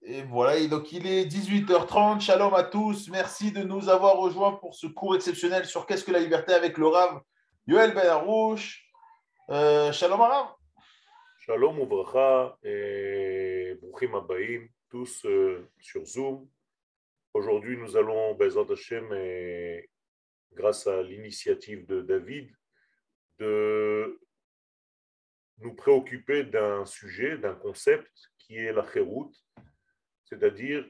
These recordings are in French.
Et voilà, et donc il est 18h30. Shalom à tous. Merci de nous avoir rejoints pour ce cours exceptionnel sur qu'est-ce que la liberté avec le Rav Yoel Ben Arouche. Shalom Arav. Shalom Uvracha et Bruchim Abaim, tous sur Zoom. Aujourd'hui, nous allons, Bezrat Hashem, et grâce à l'initiative de David, de nous préoccuper d'un sujet, d'un concept qui est la Chérout, c'est-à-dire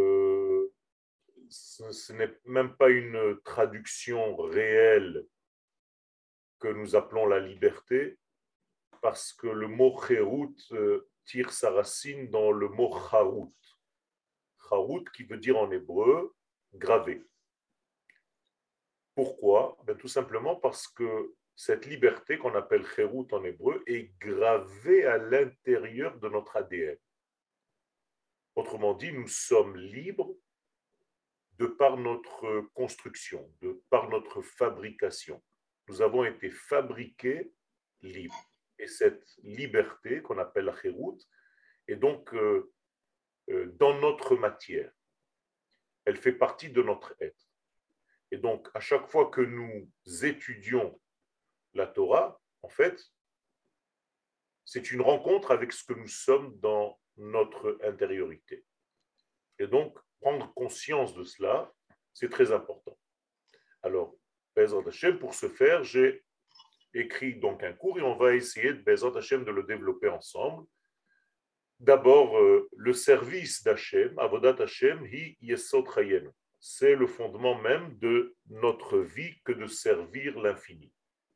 ce n'est même pas une traduction réelle que nous appelons la liberté, parce que le mot Chérout tire sa racine dans le mot Charout. Charout qui veut dire en hébreu gravé. Pourquoi? Tout simplement parce que cette liberté qu'on appelle Chérout en hébreu est gravée à l'intérieur de notre ADN. Autrement dit, nous sommes libres de par notre construction, de par notre fabrication. Nous avons été fabriqués libres. Et cette liberté qu'on appelle la Chérout est donc dans notre matière. Elle fait partie de notre être. Et donc, à chaque fois que nous étudions la Torah, en fait, c'est une rencontre avec ce que nous sommes dans notre intériorité. Et donc, prendre conscience de cela, c'est très important. Alors, Bezrat Hashem, pour ce faire, j'ai écrit donc un cours et on va essayer, Bezrat Hashem, de le développer ensemble. D'abord, le service d'Hashem, Avodat Hashem, hi yesod chayenu. C'est le fondement même de notre vie que de servir l'infini.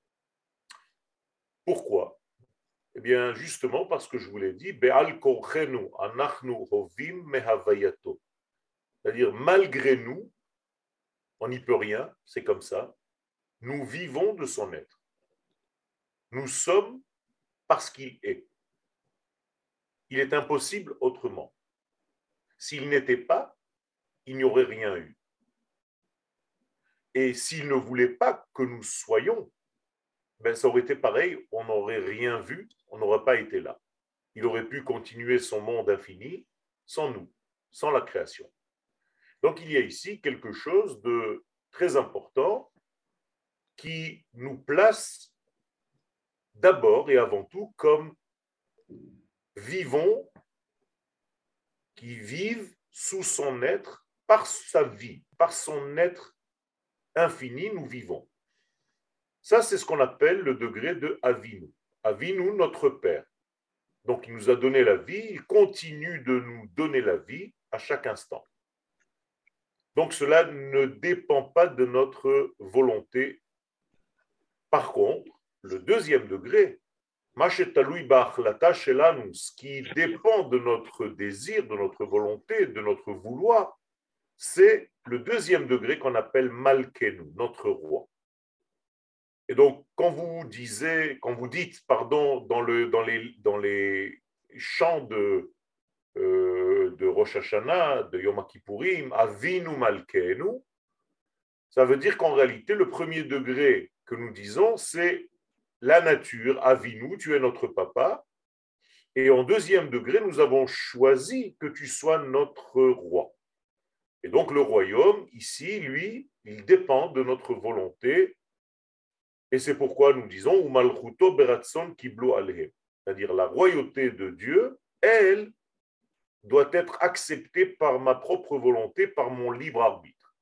Pourquoi? Eh bien, justement parce que je vous l'ai dit, Be'al korchenu anachnu hovim mehavayato. C'est-à-dire, malgré nous, on n'y peut rien, c'est comme ça, nous vivons de son être. Nous sommes parce qu'il est. Il est impossible autrement. S'il n'était pas, il n'y aurait rien eu. Et s'il ne voulait pas que nous soyons, ça aurait été pareil, on n'aurait rien vu, on n'aurait pas été là. Il aurait pu continuer son monde infini sans nous, sans la création. Donc il y a ici quelque chose de très important qui nous place d'abord et avant tout comme vivons, qui vivent sous son être, par sa vie, par son être infini, nous vivons. Ça, c'est ce qu'on appelle le degré de Avinu. Avinu, notre Père. Donc, il nous a donné la vie, il continue de nous donner la vie à chaque instant. Donc, cela ne dépend pas de notre volonté. Par contre, le deuxième degré, ce qui dépend de notre désir, de notre volonté, de notre vouloir, c'est le deuxième degré qu'on appelle Malkenu, notre roi. Et donc, quand vous dites, dans les chants de Rosh Hashanah, de Yom Kippourim, Avinu Malkenu, ça veut dire qu'en réalité, le premier degré que nous disons, c'est la nature, Avinu, tu es notre papa. Et en deuxième degré, nous avons choisi que tu sois notre roi. Et donc, le royaume, ici, lui, il dépend de notre volonté. Et c'est pourquoi nous disons Umalchuto beratson kiblo alehem, c'est-à-dire la royauté de Dieu, elle doit être acceptée par ma propre volonté, par mon libre arbitre.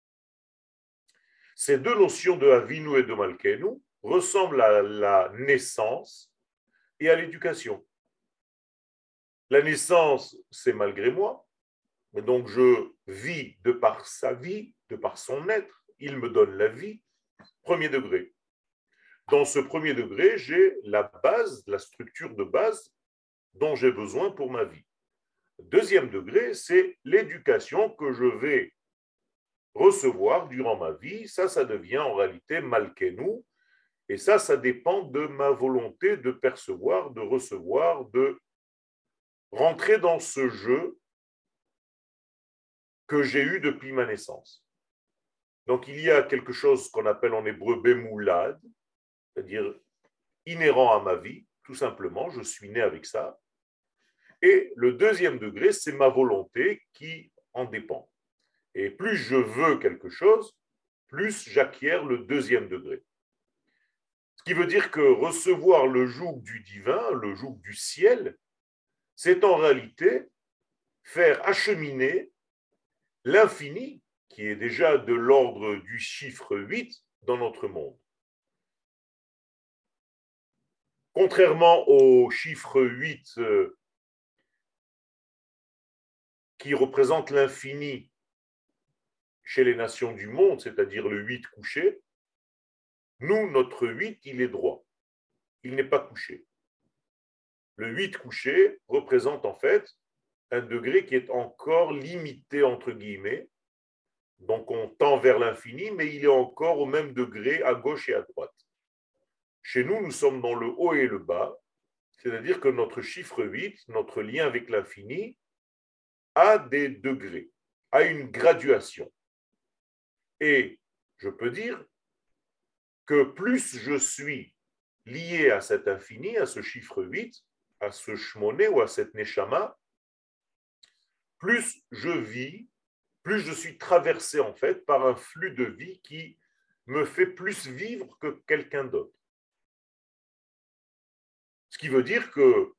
Ces deux notions de Avinu et de Malkenu ressemblent à la naissance et à l'éducation. La naissance, c'est malgré moi, mais donc je vis de par sa vie, de par son être, il me donne la vie, premier degré. Dans ce premier degré, j'ai la base, la structure de base dont j'ai besoin pour ma vie. Deuxième degré, c'est l'éducation que je vais recevoir durant ma vie. Ça devient en réalité Malkenu. Et ça dépend de ma volonté de percevoir, de recevoir, de rentrer dans ce jeu que j'ai eu depuis ma naissance. Donc, il y a quelque chose qu'on appelle en hébreu Bemoulad, c'est-à-dire inhérent à ma vie, tout simplement, je suis né avec ça. Et le deuxième degré, c'est ma volonté qui en dépend. Et plus je veux quelque chose, plus j'acquiers le deuxième degré. Ce qui veut dire que recevoir le joug du divin, le joug du ciel, c'est en réalité faire acheminer l'infini, qui est déjà de l'ordre du chiffre 8 dans notre monde. Contrairement au chiffre 8 qui représente l'infini chez les nations du monde, c'est-à-dire le 8 couché, nous, notre 8, il est droit. Il n'est pas couché. Le 8 couché représente en fait un degré qui est encore limité, entre guillemets. Donc on tend vers l'infini, mais il est encore au même degré à gauche et à droite. Chez nous, nous sommes dans le haut et le bas, c'est-à-dire que notre chiffre 8, notre lien avec l'infini, a des degrés, a une graduation. Et je peux dire que plus je suis lié à cet infini, à ce chiffre 8, à ce shmoné ou à cette neshama, plus je vis, plus je suis traversé en fait par un flux de vie qui me fait plus vivre que quelqu'un d'autre. Ce qui veut dire que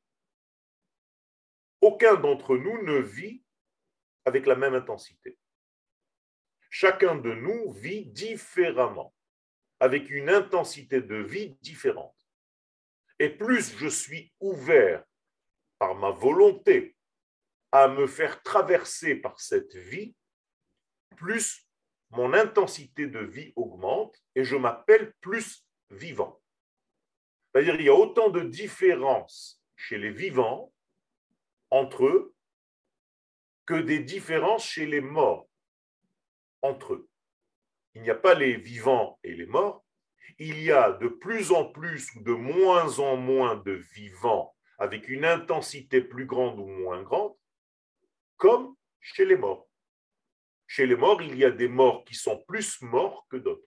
aucun d'entre nous ne vit avec la même intensité. Chacun de nous vit différemment, avec une intensité de vie différente. Et plus je suis ouvert par ma volonté à me faire traverser par cette vie, plus mon intensité de vie augmente et je m'appelle plus vivant. C'est-à-dire qu'il y a autant de différences chez les vivants entre eux que des différences chez les morts entre eux. Il n'y a pas les vivants et les morts, il y a de plus en plus ou de moins en moins de vivants avec une intensité plus grande ou moins grande, comme chez les morts. Chez les morts, il y a des morts qui sont plus morts que d'autres.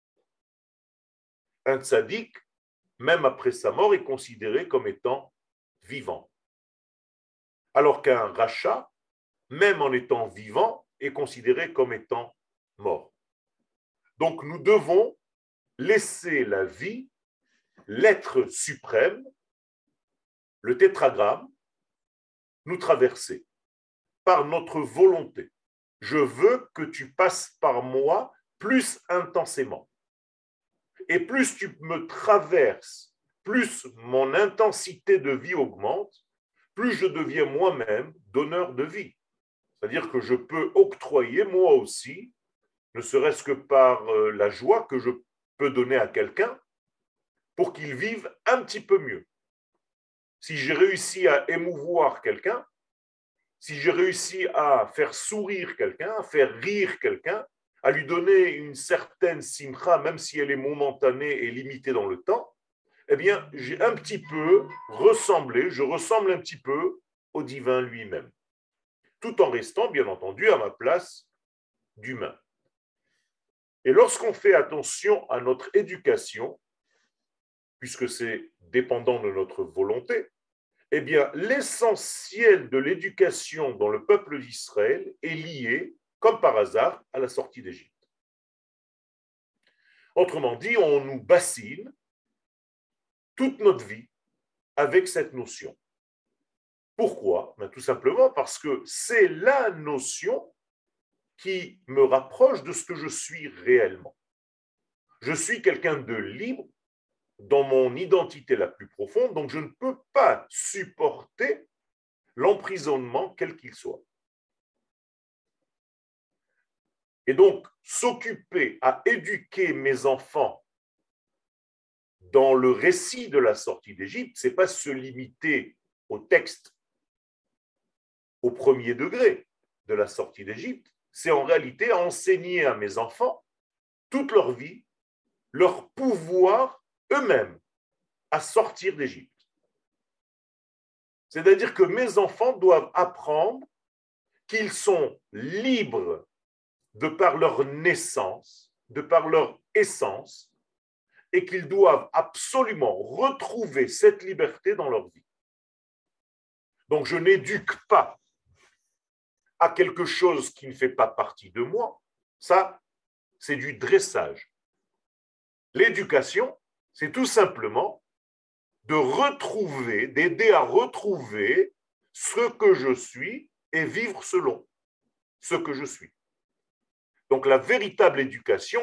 Un tzaddik, même après sa mort, est considéré comme étant vivant. Alors qu'un rachat, même en étant vivant, est considéré comme étant mort. Donc nous devons laisser la vie, l'être suprême, le tétragramme, nous traverser par notre volonté. Je veux que tu passes par moi plus intensément. Et plus tu me traverses, plus mon intensité de vie augmente, plus je deviens moi-même donneur de vie. C'est-à-dire que je peux octroyer moi aussi, ne serait-ce que par la joie que je peux donner à quelqu'un pour qu'il vive un petit peu mieux. Si j'ai réussi à émouvoir quelqu'un, si j'ai réussi à faire sourire quelqu'un, à faire rire quelqu'un, à lui donner une certaine simcha, même si elle est momentanée et limitée dans le temps, eh bien, j'ai un petit peu ressemblé, je ressemble un petit peu au divin lui-même, tout en restant, bien entendu, à ma place d'humain. Et lorsqu'on fait attention à notre éducation, puisque c'est dépendant de notre volonté, eh bien, l'essentiel de l'éducation dans le peuple d'Israël est lié, comme par hasard, à la sortie d'Égypte. Autrement dit, on nous bassine toute notre vie avec cette notion. Pourquoi? Ben, tout simplement parce que c'est la notion qui me rapproche de ce que je suis réellement. Je suis quelqu'un de libre dans mon identité la plus profonde, donc je ne peux pas supporter l'emprisonnement quel qu'il soit. Et donc, s'occuper à éduquer mes enfants dans le récit de la sortie d'Égypte, ce n'est pas se limiter au texte, au premier degré de la sortie d'Égypte, c'est en réalité enseigner à mes enfants toute leur vie, leur pouvoir eux-mêmes à sortir d'Égypte. C'est-à-dire que mes enfants doivent apprendre qu'ils sont libres de par leur naissance, de par leur essence, et qu'ils doivent absolument retrouver cette liberté dans leur vie. Donc, je n'éduque pas à quelque chose qui ne fait pas partie de moi. Ça, c'est du dressage. L'éducation, c'est tout simplement de retrouver, d'aider à retrouver ce que je suis et vivre selon ce que je suis. Donc la véritable éducation,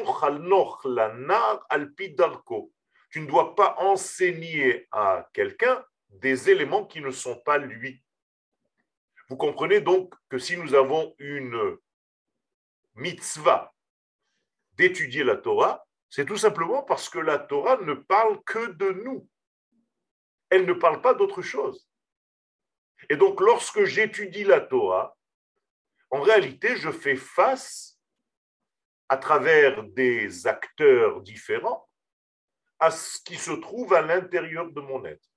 tu ne dois pas enseigner à quelqu'un des éléments qui ne sont pas lui. Vous comprenez donc que si nous avons une mitzvah d'étudier la Torah, c'est tout simplement parce que la Torah ne parle que de nous. Elle ne parle pas d'autre chose. Et donc, lorsque j'étudie la Torah, en réalité, je fais face, à travers des acteurs différents, à ce qui se trouve à l'intérieur de mon être.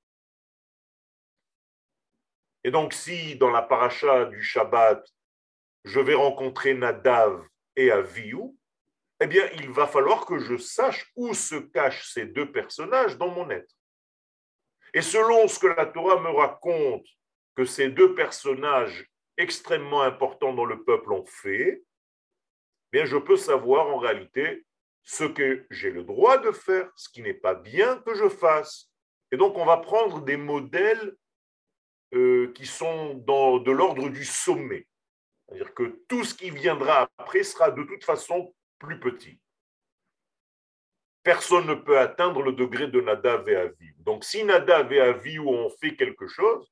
Et donc, si dans la paracha du Shabbat, je vais rencontrer Nadav et Avihu, eh bien, il va falloir que je sache où se cachent ces deux personnages dans mon être. Et selon ce que la Torah me raconte que ces deux personnages extrêmement importants dans le peuple ont fait, eh bien, je peux savoir en réalité ce que j'ai le droit de faire, ce qui n'est pas bien que je fasse. Et donc, on va prendre des modèles qui sont de l'ordre du sommet. C'est-à-dire que tout ce qui viendra après sera de toute façon plus petit. Personne ne peut atteindre le degré de Nadav et Avihu. Donc, si Nadav et Avihu ont fait quelque chose,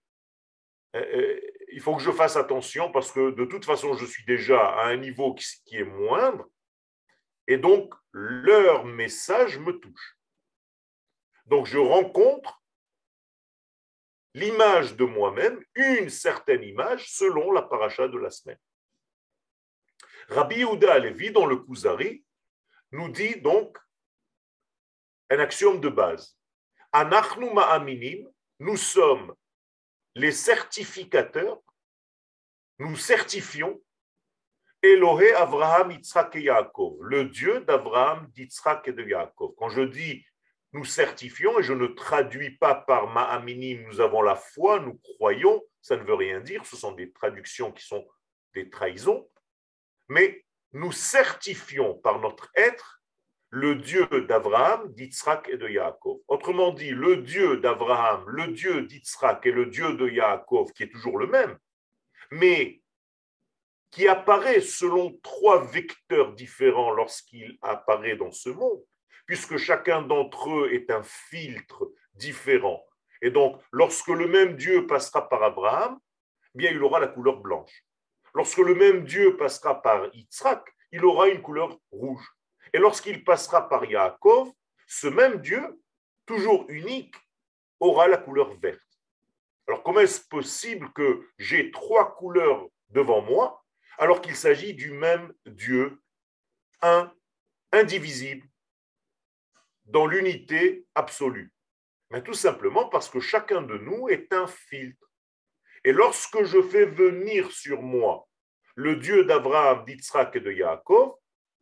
il faut que je fasse attention parce que de toute façon, je suis déjà à un niveau qui est moindre et donc leur message me touche. Donc, je rencontre l'image de moi-même, une certaine image selon la paracha de la semaine. Rabbi Yehuda Halevi, dans le Kuzari, nous dit donc un axiome de base. Anachnu ma'aminim, nous sommes les certificateurs, nous certifions Elohé Avraham, Yitzhak et Yaakov, le Dieu d'Avraham, d'Yitzhak et de Yaakov. Quand je dis nous certifions, et je ne traduis pas par ma'aminim, nous avons la foi, nous croyons, ça ne veut rien dire, ce sont des traductions qui sont des trahisons, mais nous certifions par notre être le Dieu d'Abraham, d'Yitzhak et de Yaakov. Autrement dit, le Dieu d'Abraham, le Dieu d'Yitzhak et le Dieu de Yaakov, qui est toujours le même, mais qui apparaît selon trois vecteurs différents lorsqu'il apparaît dans ce monde, puisque chacun d'entre eux est un filtre différent. Et donc, lorsque le même Dieu passera par Abraham, eh bien, il aura la couleur blanche. Lorsque le même Dieu passera par Yitzhak, il aura une couleur rouge. Et lorsqu'il passera par Yaakov, ce même Dieu, toujours unique, aura la couleur verte. Alors, comment est-ce possible que j'ai trois couleurs devant moi, alors qu'il s'agit du même Dieu, un, indivisible, dans l'unité absolue? Mais tout simplement parce que chacun de nous est un filtre. Et lorsque je fais venir sur moi le Dieu d'Abraham, d'Yitzhak et de Yaakov,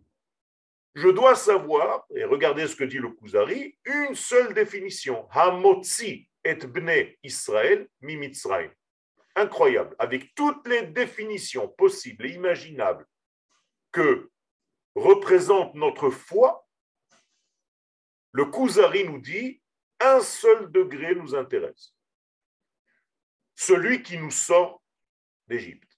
je dois savoir, et regardez ce que dit le Kuzari, une seule définition. Hamotzi et bnei Israël mi Mitzrayim. Incroyable, avec toutes les définitions possibles et imaginables que représente notre foi, le Kuzari nous dit un seul degré nous intéresse. Celui qui nous sort d'Égypte.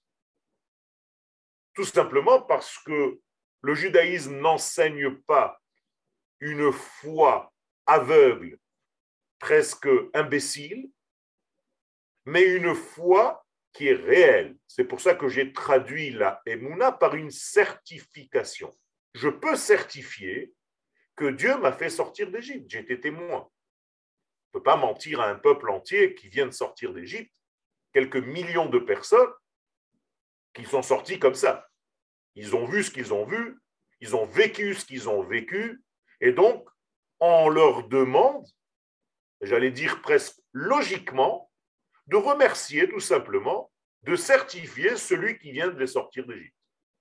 Tout simplement parce que le judaïsme n'enseigne pas une foi aveugle, presque imbécile, mais une foi qui est réelle. C'est pour ça que j'ai traduit la Emouna par une certification. Je peux certifier que Dieu m'a fait sortir d'Égypte. J'ai été témoin. On ne peut pas mentir à un peuple entier qui vient de sortir d'Égypte, quelques millions de personnes qui sont sortis comme ça. Ils ont vu ce qu'ils ont vu, ils ont vécu ce qu'ils ont vécu, et donc on leur demande, j'allais dire presque logiquement, de remercier tout simplement, de certifier celui qui vient de les sortir d'Égypte.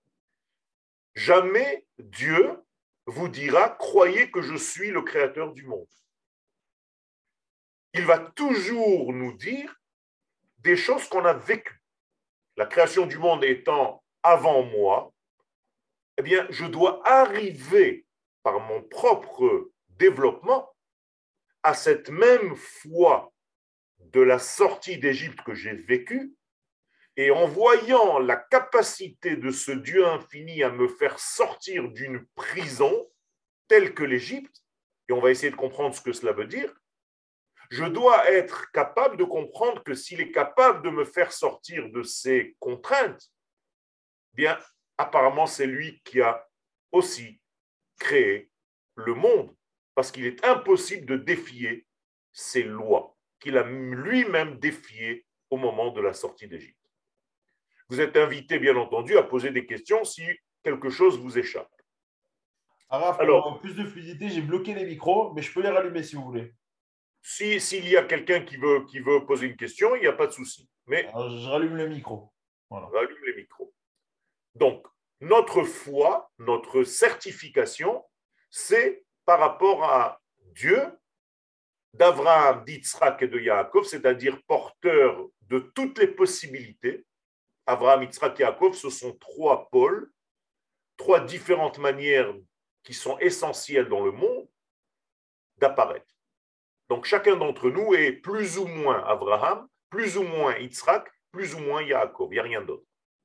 Jamais Dieu vous dira, croyez que je suis le créateur du monde. Il va toujours nous dire des choses qu'on a vécues. La création du monde étant avant moi, eh bien, je dois arriver par mon propre développement à cette même foi de la sortie d'Égypte que j'ai vécue, et en voyant la capacité de ce Dieu infini à me faire sortir d'une prison telle que l'Égypte, et on va essayer de comprendre ce que cela veut dire, je dois être capable de comprendre que s'il est capable de me faire sortir de ces contraintes, bien, apparemment, c'est lui qui a aussi créé le monde, parce qu'il est impossible de défier ces lois qu'il a lui-même défiées au moment de la sortie d'Égypte. Vous êtes invité, bien entendu, à poser des questions si quelque chose vous échappe. Araf, Alors, pour plus de fluidité, j'ai bloqué les micros, mais je peux les rallumer si vous voulez. s'il y a quelqu'un qui veut poser une question, il n'y a pas de souci. Mais Alors, je rallume le micro. Voilà. on allume les micros. Donc, notre foi, notre certification, c'est par rapport à Dieu, d'Abraham, d'Yitzhak et de Yaakov, c'est-à-dire porteur de toutes les possibilités. Abraham, Yitzhak et Yaakov, ce sont trois pôles, trois différentes manières qui sont essentielles dans le monde d'apparaître. Donc chacun d'entre nous est plus ou moins Abraham, plus ou moins Yitzhak, plus ou moins Yaakov, il n'y a rien d'autre.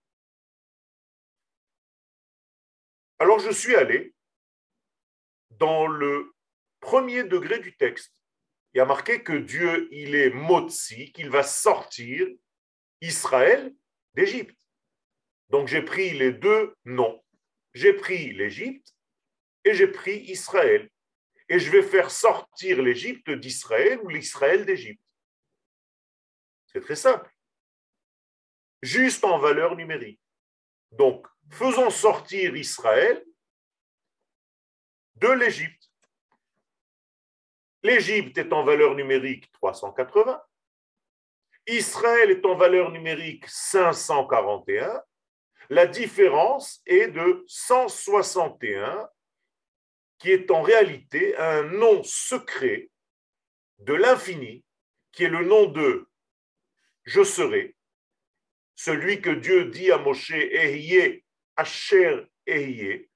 Alors je suis allé dans le premier degré du texte. Il y a marqué que Dieu, il est Motzi, qu'il va sortir Israël d'Égypte. Donc j'ai pris les deux noms. J'ai pris l'Égypte et j'ai pris Israël. Et je vais faire sortir l'Égypte d'Israël ou l'Israël d'Égypte. C'est très simple. Juste en valeur numérique. Donc, faisons sortir Israël de l'Égypte. L'Égypte est en valeur numérique 380. Israël est en valeur numérique 541. La différence est de 161, qui est en réalité un nom secret de l'infini, qui est le nom de je serai, celui que Dieu dit à Moshe, Ehyeh, Asher Ehyeh.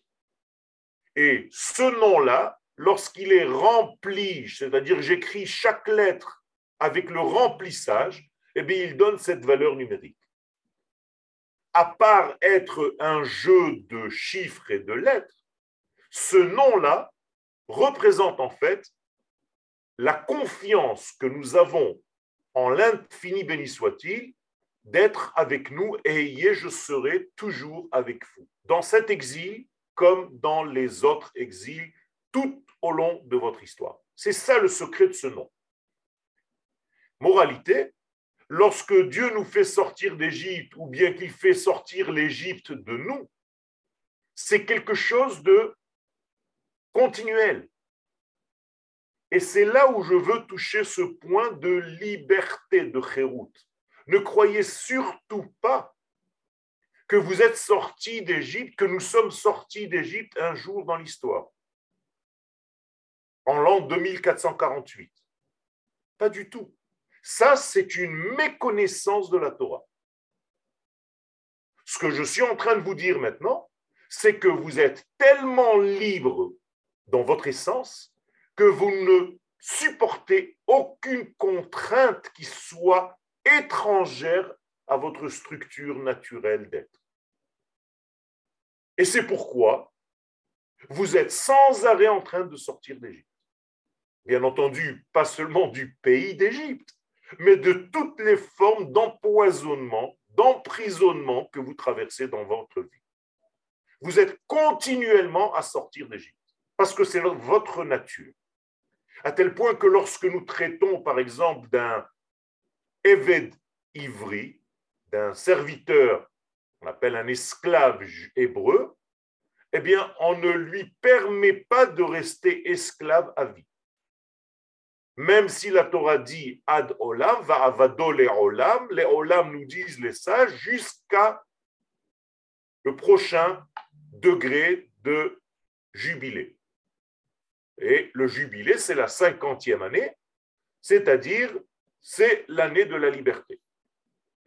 Et ce nom-là, lorsqu'il est rempli, c'est-à-dire j'écris chaque lettre avec le remplissage, eh bien, il donne cette valeur numérique. À part être un jeu de chiffres et de lettres, ce nom-là représente en fait la confiance que nous avons en l'infini béni soit-il d'être avec nous et je serai toujours avec vous. Dans cet exil, comme dans les autres exils, tout au long de votre histoire. C'est ça le secret de ce nom. Moralité, lorsque Dieu nous fait sortir d'Égypte ou bien qu'il fait sortir l'Égypte de nous, c'est quelque chose de continuel. Et c'est là où je veux toucher ce point de liberté de Chérout. Ne croyez surtout pas que vous êtes sortis d'Égypte, que nous sommes sortis d'Égypte un jour dans l'histoire, en l'an 2448. Pas du tout. Ça, c'est une méconnaissance de la Torah. Ce que je suis en train de vous dire maintenant, c'est que vous êtes tellement libre dans votre essence que vous ne supportez aucune contrainte qui soit étrangère à votre structure naturelle d'être. Et c'est pourquoi vous êtes sans arrêt en train de sortir d'Égypte. Bien entendu, pas seulement du pays d'Égypte, mais de toutes les formes d'empoisonnement, d'emprisonnement que vous traversez dans votre vie. Vous êtes continuellement à sortir d'Égypte, parce que c'est votre nature. À tel point que lorsque nous traitons, par exemple, d'un Eved Ivri, d'un serviteur, on appelle un esclave hébreu, eh bien, on ne lui permet pas de rester esclave à vie. Même si la Torah dit Ad Olam, va avado les Olam nous disent les sages, jusqu'à le prochain degré de jubilé. Et le jubilé, c'est la 50e année, c'est-à-dire c'est l'année de la liberté.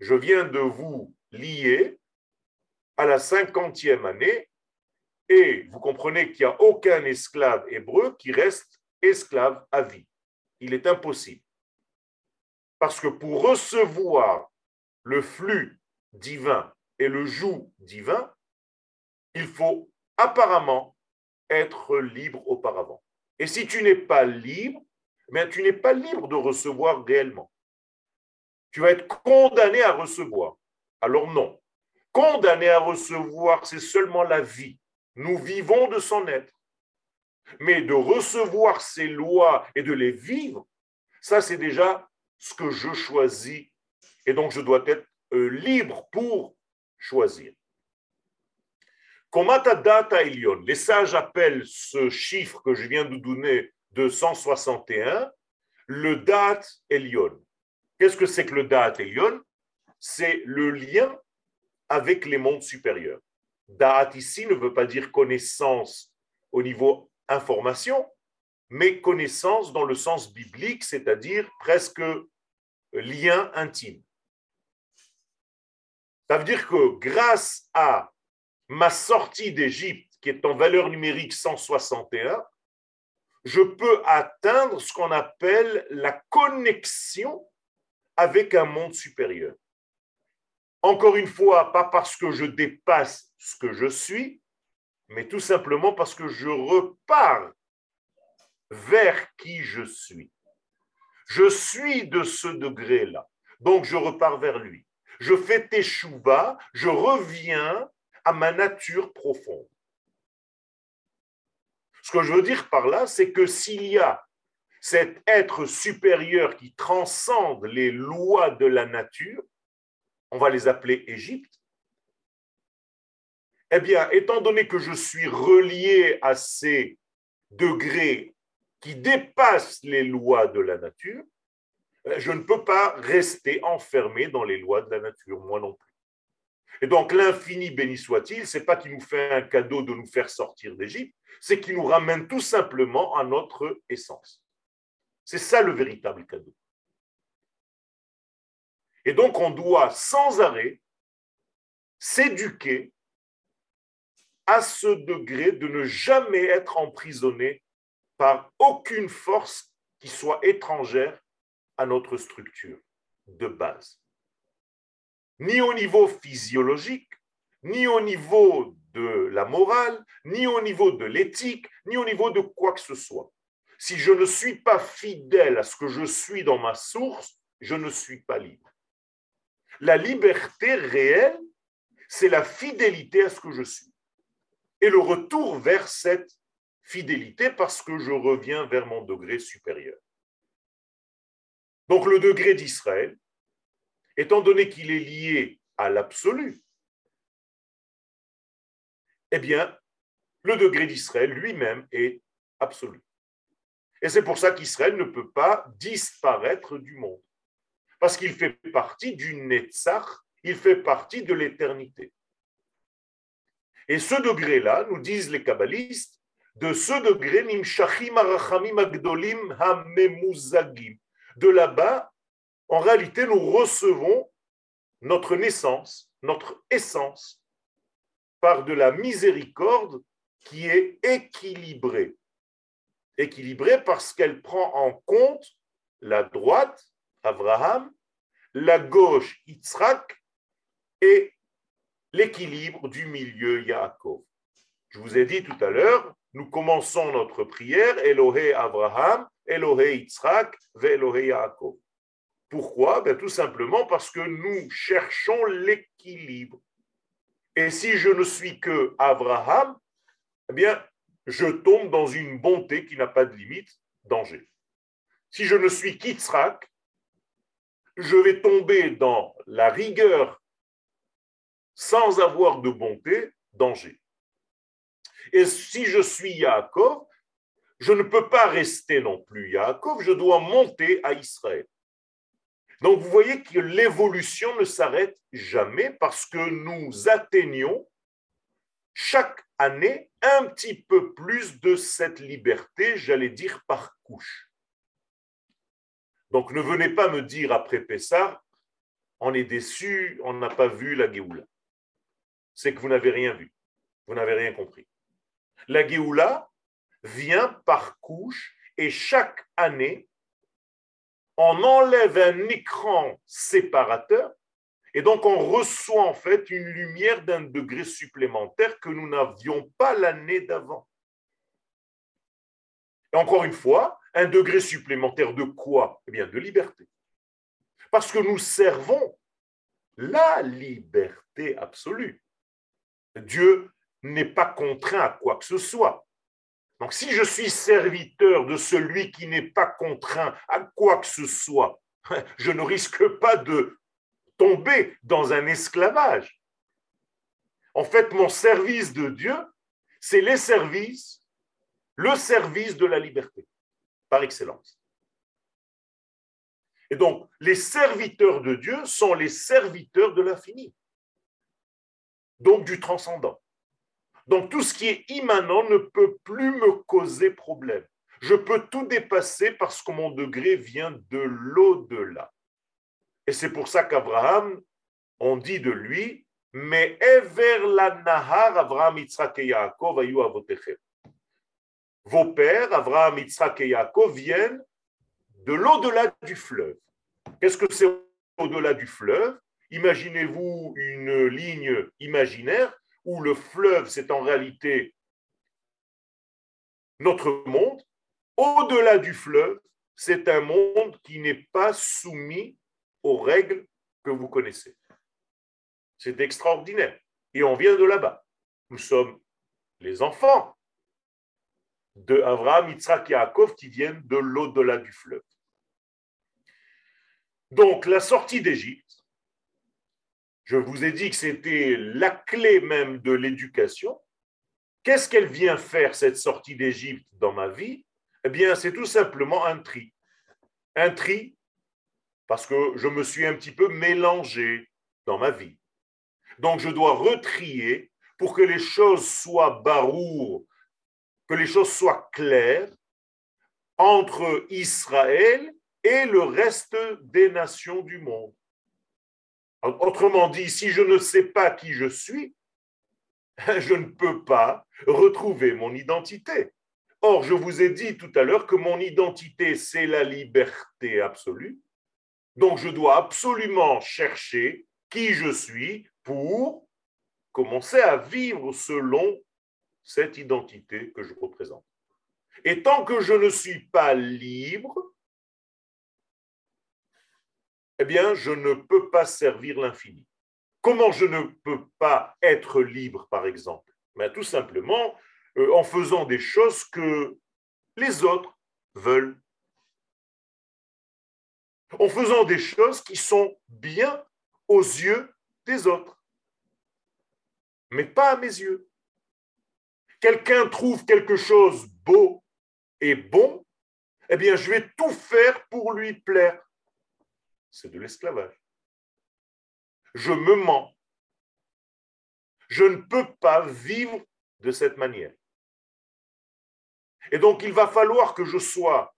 je viens de vous lier à la 50e année et vous comprenez qu'il n'y a aucun esclave hébreu qui reste esclave à vie. Il est impossible. Parce que pour recevoir le flux divin et le joug divin, il faut apparemment être libre auparavant. Et si tu n'es pas libre, bien, tu n'es pas libre de recevoir réellement. Tu vas être condamné à recevoir. Alors non. Condamné à recevoir, c'est seulement la vie. Nous vivons de son être. Mais de recevoir ces lois et de les vivre, ça c'est déjà ce que je choisis. Et donc je dois être libre pour choisir. Komata data Elion, les sages appellent ce chiffre que je viens de donner de 161 le Dat Elion. Qu'est-ce que c'est que le Dat Elion? C'est le lien avec les mondes supérieurs. Da'at ici ne veut pas dire connaissance au niveau information, mais connaissance dans le sens biblique, c'est-à-dire presque lien intime. Ça veut dire que grâce à ma sortie d'Égypte, qui est en valeur numérique 161, je peux atteindre ce qu'on appelle la connexion avec un monde supérieur. Encore une fois, pas parce que je dépasse ce que je suis, mais tout simplement parce que je repars vers qui je suis. Je suis de ce degré-là, donc je repars vers lui. Je fais teshuva, je reviens à ma nature profonde. Ce que je veux dire par là, c'est que s'il y a cet être supérieur qui transcende les lois de la nature, on va les appeler Égypte, eh bien, étant donné que je suis relié à ces degrés qui dépassent les lois de la nature, je ne peux pas rester enfermé dans les lois de la nature, moi non plus. Et donc, l'infini béni soit-il, ce n'est pas qu'il nous fait un cadeau de nous faire sortir d'Égypte, c'est qu'il nous ramène tout simplement à notre essence. C'est ça le véritable cadeau. Et donc, on doit sans arrêt s'éduquer à ce degré de ne jamais être emprisonné par aucune force qui soit étrangère à notre structure de base. Ni au niveau physiologique, ni au niveau de la morale, ni au niveau de l'éthique, ni au niveau de quoi que ce soit. Si je ne suis pas fidèle à ce que je suis dans ma source, je ne suis pas libre. La liberté réelle, c'est la fidélité à ce que je suis. Et le retour vers cette fidélité parce que je reviens vers mon degré supérieur. Donc le degré d'Israël, étant donné qu'il est lié à l'absolu, eh bien, le degré d'Israël lui-même est absolu. Et c'est pour ça qu'Israël ne peut pas disparaître du monde. Parce qu'il fait partie du Netzach, il fait partie de l'éternité. Et ce degré-là, nous disent les kabbalistes, de ce degré, nimshachim arachamim agdolim hamemuzagim. De là-bas, en réalité, nous recevons notre naissance, notre essence, par de la miséricorde qui est équilibrée. Équilibrée parce qu'elle prend en compte la droite, Abraham, la gauche, Yitzhak, et l'équilibre du milieu, Yaakov. Je vous ai dit tout à l'heure, nous commençons notre prière, Elohé Abraham, Elohé Yitzhak, Elohé Yaakov. Pourquoi? Tout simplement parce que nous cherchons l'équilibre. Et si je ne suis que Abraham, eh bien, je tombe dans une bonté qui n'a pas de limite, danger. Si je ne suis qu'Yitzhak, je vais tomber dans la rigueur sans avoir de bonté, danger. Et si je suis Yaakov, je ne peux pas rester non plus Yaakov, je dois monter à Israël. Donc vous voyez que l'évolution ne s'arrête jamais parce que nous atteignons chaque année un petit peu plus de cette liberté, j'allais dire par couche. Donc ne venez pas me dire après Pessah, on est déçu, on n'a pas vu la Géoula. C'est que vous n'avez rien vu, vous n'avez rien compris. La Géoula vient par couche et chaque année, on enlève un écran séparateur et donc on reçoit en fait une lumière d'un degré supplémentaire que nous n'avions pas l'année d'avant. Et encore une fois, un degré supplémentaire de quoi? Eh bien, de liberté. Parce que nous servons la liberté absolue. Dieu n'est pas contraint à quoi que ce soit. Donc, si je suis serviteur de celui qui n'est pas contraint à quoi que ce soit, je ne risque pas de tomber dans un esclavage. En fait, mon service de Dieu, c'est le service de la liberté, par excellence. Et donc, les serviteurs de Dieu sont les serviteurs de l'infini, donc du transcendant. Donc, tout ce qui est immanent ne peut plus me causer problème. Je peux tout dépasser parce que mon degré vient de l'au-delà. Et c'est pour ça qu'Abraham, on dit de lui, mais Ever la Nahar, Abraham, Yitzhak et Yaakov, ayu avotechem. Vos pères, Abraham, Yitzhak et Yaakov, viennent de l'au-delà du fleuve. Qu'est-ce que c'est au-delà du fleuve? Imaginez-vous une ligne imaginaire où le fleuve, c'est en réalité notre monde. Au-delà du fleuve, c'est un monde qui n'est pas soumis aux règles que vous connaissez. C'est extraordinaire. Et on vient de là-bas. Nous sommes les enfants de Abraham, Yitzhak et Yaakov qui viennent de l'au-delà du fleuve. Donc, la sortie d'Égypte, je vous ai dit que c'était la clé même de l'éducation. Qu'est-ce qu'elle vient faire, cette sortie d'Égypte, dans ma vie? Eh bien, c'est tout simplement un tri. Un tri, parce que je me suis un petit peu mélangé dans ma vie. Donc, je dois retrier pour que les choses soient barour, que les choses soient claires entre Israël et le reste des nations du monde. Autrement dit, si je ne sais pas qui je suis, je ne peux pas retrouver mon identité. Or, je vous ai dit tout à l'heure que mon identité, c'est la liberté absolue. Donc, je dois absolument chercher qui je suis pour commencer à vivre selon cette identité que je représente. Et tant que je ne suis pas libre, eh bien, je ne peux pas servir l'infini. Comment je ne peux pas être libre, par exemple? Ben, tout simplement en faisant des choses que les autres veulent. En faisant des choses qui sont bien aux yeux des autres, mais pas à mes yeux. Quelqu'un trouve quelque chose beau et bon, eh bien, je vais tout faire pour lui plaire. C'est de l'esclavage. Je me mens. Je ne peux pas vivre de cette manière. Et donc, il va falloir que je sois,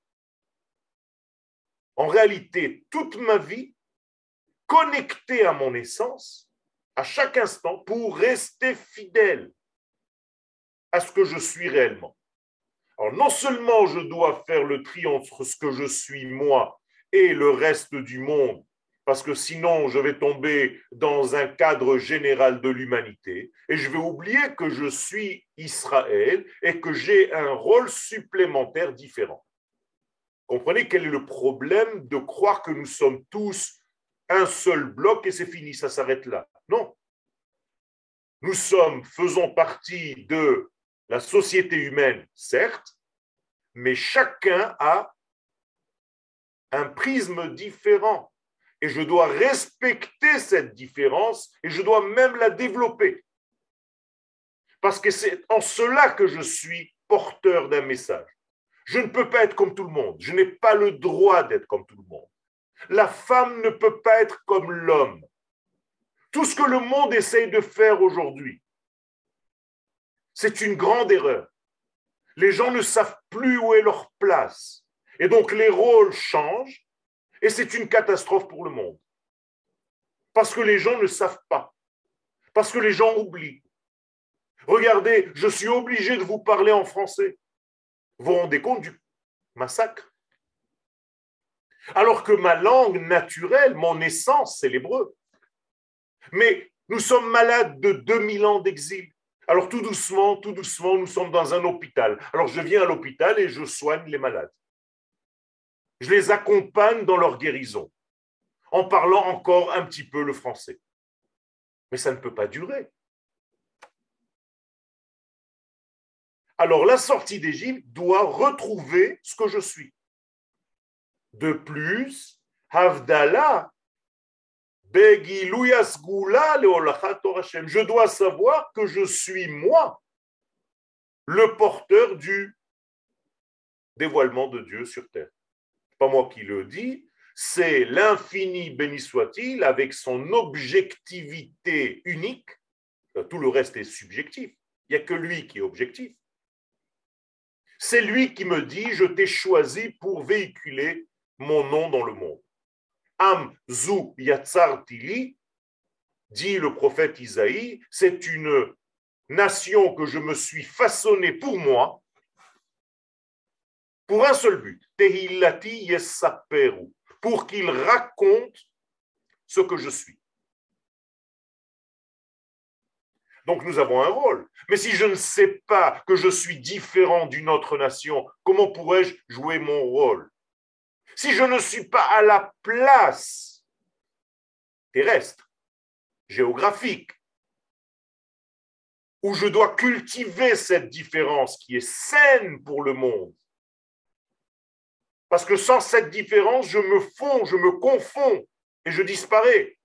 en réalité, toute ma vie, connecté à mon essence, à chaque instant, pour rester fidèle à ce que je suis réellement. Alors, non seulement je dois faire le tri entre ce que je suis moi et le reste du monde, parce que sinon je vais tomber dans un cadre général de l'humanité et je vais oublier que je suis Israël et que j'ai un rôle supplémentaire différent. Comprenez quel est le problème de croire que nous sommes tous un seul bloc et c'est fini, ça s'arrête là. Non. Nous faisons partie de la société humaine, certes, mais chacun a un prisme différent. Et je dois respecter cette différence et je dois même la développer. Parce que c'est en cela que je suis porteur d'un message. Je ne peux pas être comme tout le monde. Je n'ai pas le droit d'être comme tout le monde. La femme ne peut pas être comme l'homme. Tout ce que le monde essaye de faire aujourd'hui, c'est une grande erreur. Les gens ne savent plus où est leur place. Et donc les rôles changent et c'est une catastrophe pour le monde. Parce que les gens ne savent pas, parce que les gens oublient. Regardez, je suis obligé de vous parler en français. Vous vous rendez compte du massacre? Alors que ma langue naturelle, mon essence, c'est l'hébreu. Mais nous sommes malades de 2000 ans d'exil. Alors tout doucement, nous sommes dans un hôpital. Alors je viens à l'hôpital et je soigne les malades. Je les accompagne dans leur guérison, en parlant encore un petit peu le français. Mais ça ne peut pas durer. Alors la sortie d'Égypte doit retrouver ce que je suis. De plus, Havdalah, je dois savoir que je suis moi, le porteur du dévoilement de Dieu sur terre. Pas moi qui le dis, c'est l'infini béni soit-il avec son objectivité unique. Tout le reste est subjectif. Il n'y a que lui qui est objectif. C'est lui qui me dit, je t'ai choisi pour véhiculer mon nom dans le monde. Am zu yatsar tili, dit le prophète Isaïe, c'est une nation que je me suis façonnée pour moi, pour un seul but, tehillati yesaperu, pour qu'il raconte ce que je suis. Donc nous avons un rôle. Mais si je ne sais pas que je suis différent d'une autre nation, comment pourrais-je jouer mon rôle? Si je ne suis pas à la place terrestre, géographique, où je dois cultiver cette différence qui est saine pour le monde, parce que sans cette différence, je me fonds, je me confonds et je disparais.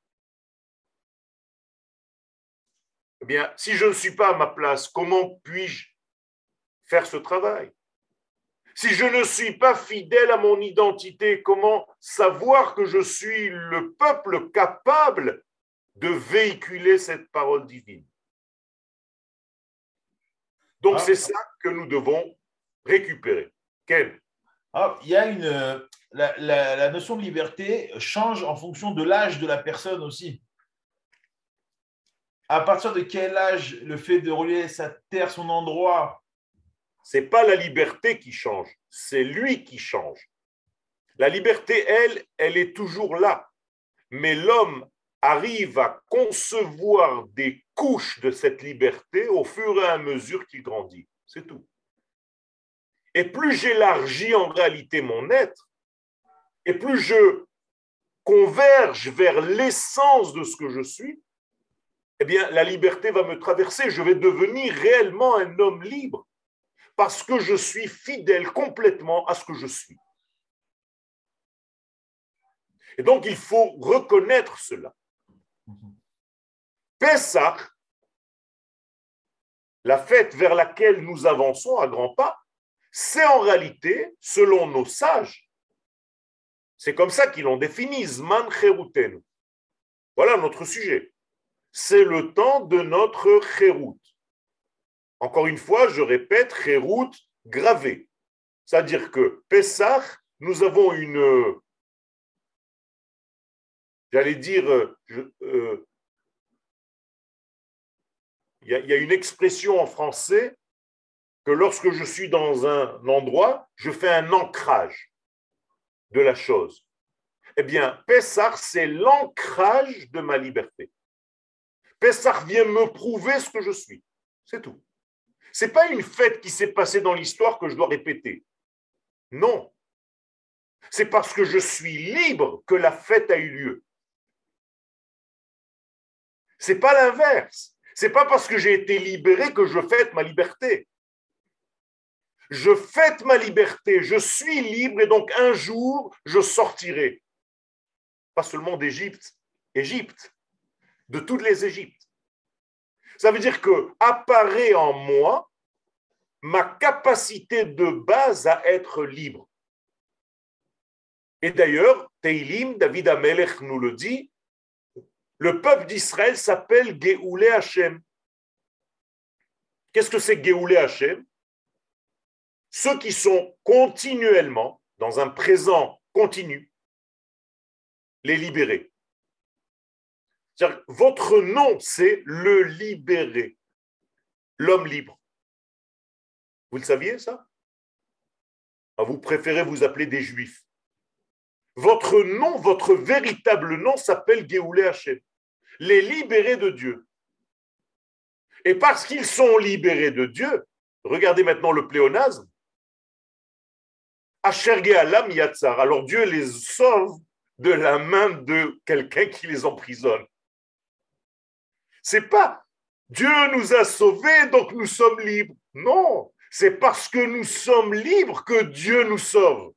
Eh bien, si je ne suis pas à ma place, comment puis-je faire ce travail? Si je ne suis pas fidèle à mon identité, comment savoir que je suis le peuple capable de véhiculer cette parole divine? Donc, c'est ça que nous devons récupérer. Quel? Il y a la notion de liberté change en fonction de l'âge de la personne aussi. À partir de quel âge le fait de relier sa terre, son endroit? Ce n'est pas la liberté qui change, c'est lui qui change. La liberté, elle est toujours là. Mais l'homme arrive à concevoir des couches de cette liberté au fur et à mesure qu'il grandit. C'est tout. Et plus j'élargis en réalité mon être, et plus je converge vers l'essence de ce que je suis, eh bien, la liberté va me traverser. Je vais devenir réellement un homme libre parce que je suis fidèle complètement à ce que je suis. Et donc, il faut reconnaître cela. Pessah, la fête vers laquelle nous avançons à grands pas, c'est en réalité, selon nos sages, c'est comme ça qu'ils l'ont défini, Zman Cherutenu. Voilà notre sujet. C'est le temps de notre Cherut. Encore une fois, je répète, Cherut gravé. C'est-à-dire que Pessah, nous avons une, j'allais dire, il y a une expression en français que lorsque je suis dans un endroit, je fais un ancrage de la chose. Eh bien, Pessah, c'est l'ancrage de ma liberté. Pessah vient me prouver ce que je suis. C'est tout. Ce n'est pas une fête qui s'est passée dans l'histoire que je dois répéter. Non. C'est parce que je suis libre que la fête a eu lieu. Ce n'est pas l'inverse. Ce n'est pas parce que j'ai été libéré que je fête ma liberté. Je fête ma liberté, je suis libre et donc un jour, je sortirai. Pas seulement d'Égypte, Égypte, de toutes les Égyptes. Ça veut dire que apparaît en moi ma capacité de base à être libre. Et d'ailleurs, Teilim, David Amelech nous le dit, le peuple d'Israël s'appelle Geoulé Hashem. Qu'est-ce que c'est Geoulé Hashem? Ceux qui sont continuellement, dans un présent continu, les libérés. C'est-à-dire, votre nom, c'est le libéré, l'homme libre. Vous le saviez, ça? Vous préférez vous appeler des juifs. Votre nom, votre véritable nom s'appelle Géoulé Hachem, les libérés de Dieu. Et parce qu'ils sont libérés de Dieu, regardez maintenant le pléonasme, Asher Ge'alam Yatzar, alors Dieu les sauve de la main de quelqu'un qui les emprisonne. C'est pas Dieu nous a sauvés, donc nous sommes libres. Non, c'est parce que nous sommes libres que Dieu nous sauve.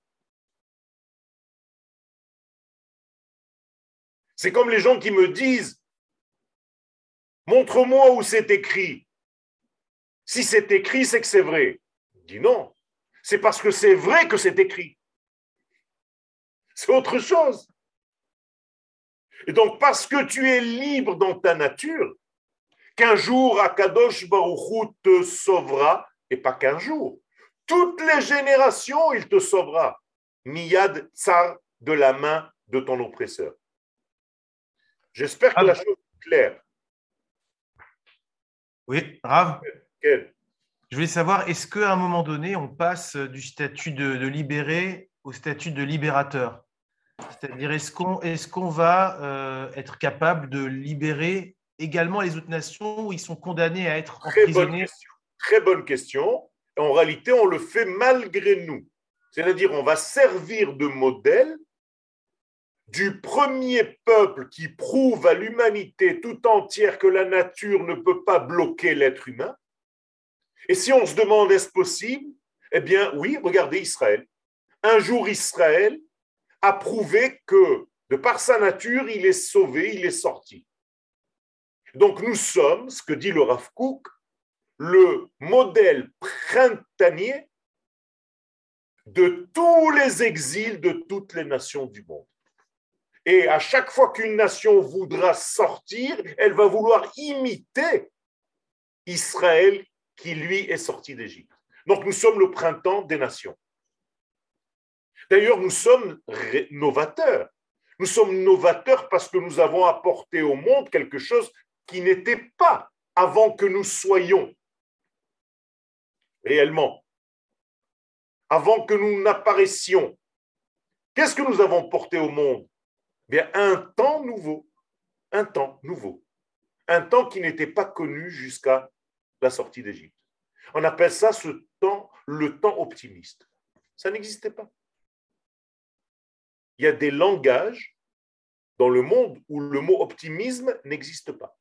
C'est comme les gens qui me disent, montre-moi où c'est écrit. Si c'est écrit, c'est que c'est vrai. Je dis non, c'est parce que c'est vrai que c'est écrit. C'est autre chose. Et donc, parce que tu es libre dans ta nature, qu'un jour Akadosh Baruch Hu te sauvera, et pas qu'un jour. Toutes les générations, il te sauvera. Miyad tsar, de la main de ton oppresseur. J'espère que la chose est claire. Oui, Rav. Quel? Je voulais savoir, est-ce qu'à un moment donné, on passe du statut de libéré au statut de libérateur? C'est-à-dire, est-ce qu'on va être capable de libérer également les autres nations où ils sont condamnés à être emprisonnés? Très bonne question. En réalité, on le fait malgré nous. C'est-à-dire, on va servir de modèle du premier peuple qui prouve à l'humanité tout entière que la nature ne peut pas bloquer l'être humain. Et si on se demande est-ce possible, eh bien oui, regardez Israël. Un jour, Israël a prouvé que de par sa nature, il est sauvé, il est sorti. Donc nous sommes, ce que dit le Rav Kook, le modèle printanier de tous les exils de toutes les nations du monde. Et à chaque fois qu'une nation voudra sortir, elle va vouloir imiter Israël qui, lui, est sorti d'Égypte. Donc, nous sommes le printemps des nations. D'ailleurs, nous sommes novateurs. Nous sommes novateurs parce que nous avons apporté au monde quelque chose qui n'était pas avant que nous soyons réellement, avant que nous n'apparaissions. Qu'est-ce que nous avons porté au monde? Bien, un temps nouveau, un temps nouveau, un temps qui n'était pas connu jusqu'à la sortie d'Égypte. On appelle ça ce temps, le temps optimiste. Ça n'existait pas. Il y a des langages dans le monde où le mot optimisme n'existe pas.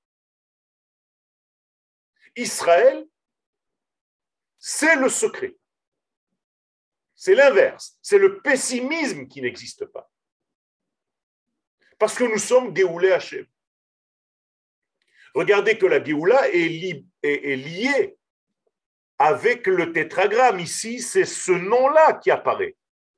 Israël, c'est le secret. C'est l'inverse. C'est le pessimisme qui n'existe pas. Parce que nous sommes Géoulé Hachem. Regardez que la Géoula est liée avec le tétragramme. Ici, c'est ce nom-là qui apparaît.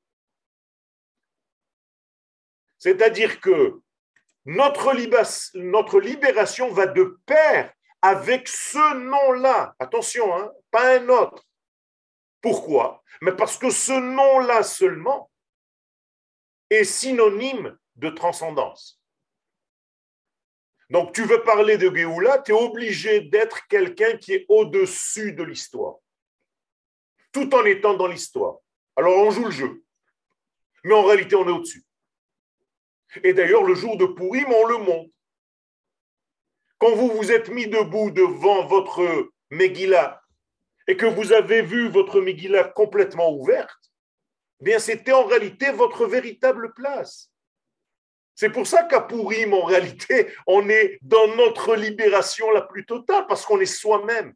C'est-à-dire que notre libération va de pair avec ce nom-là. Attention, hein, pas un autre. Pourquoi? Mais parce que ce nom-là seulement est synonyme de transcendance. Donc, tu veux parler de Géoula, tu es obligé d'être quelqu'un qui est au-dessus de l'histoire, tout en étant dans l'histoire. Alors, on joue le jeu, mais en réalité, on est au-dessus. Et d'ailleurs, le jour de Pourim, on le montre. Quand vous vous êtes mis debout devant votre Megillah et que vous avez vu votre Megillah complètement ouverte, eh bien, c'était en réalité votre véritable place. C'est pour ça qu'à Pourim, en réalité, on est dans notre libération la plus totale, parce qu'on est soi-même.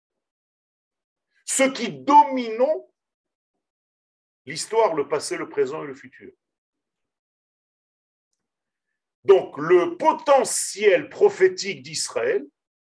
Ceux qui dominons l'histoire, le passé, le présent et le futur. Donc, le potentiel prophétique d'Israël,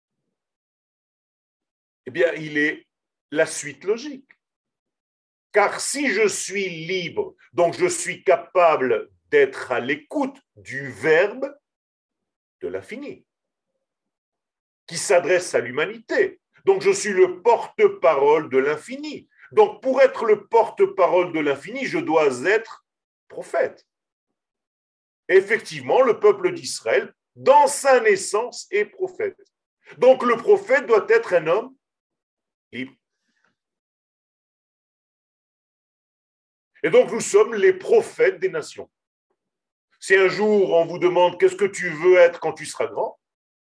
eh bien, il est la suite logique. Car si je suis libre, donc je suis capable d'être à l'écoute du verbe de l'infini, qui s'adresse à l'humanité. Donc, je suis le porte-parole de l'infini. Donc, pour être le porte-parole de l'infini, je dois être prophète. Et effectivement, le peuple d'Israël dans sa naissance, est prophète. Donc le prophète doit être un homme libre. Et donc nous sommes les prophètes des nations. Si un jour on vous demande qu'est-ce que tu veux être quand tu seras grand,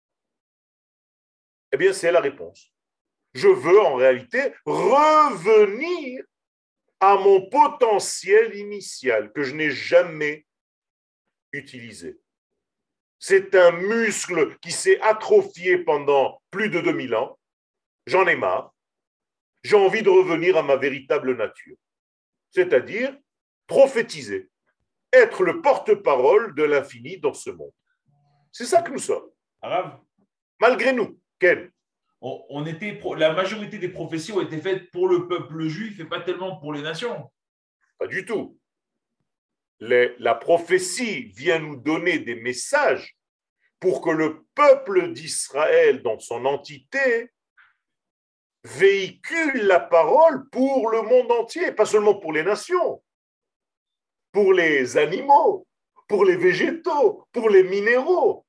eh bien c'est la réponse. Je veux en réalité revenir à mon potentiel initial que je n'ai jamais utilisé. C'est un muscle qui s'est atrophié pendant plus de 2000 ans. J'en ai marre. J'ai envie de revenir à ma véritable nature. C'est-à-dire prophétiser, être le porte-parole de l'infini dans ce monde. C'est ça que nous sommes. Arabe, Malgré nous. Ken? la majorité des prophéties ont été faites pour le peuple juif et pas tellement pour les nations. Pas du tout. La prophétie vient nous donner des messages pour que le peuple d'Israël, dans son entité, véhicule la parole pour le monde entier, pas seulement pour les nations, pour les animaux, pour les végétaux, pour les minéraux.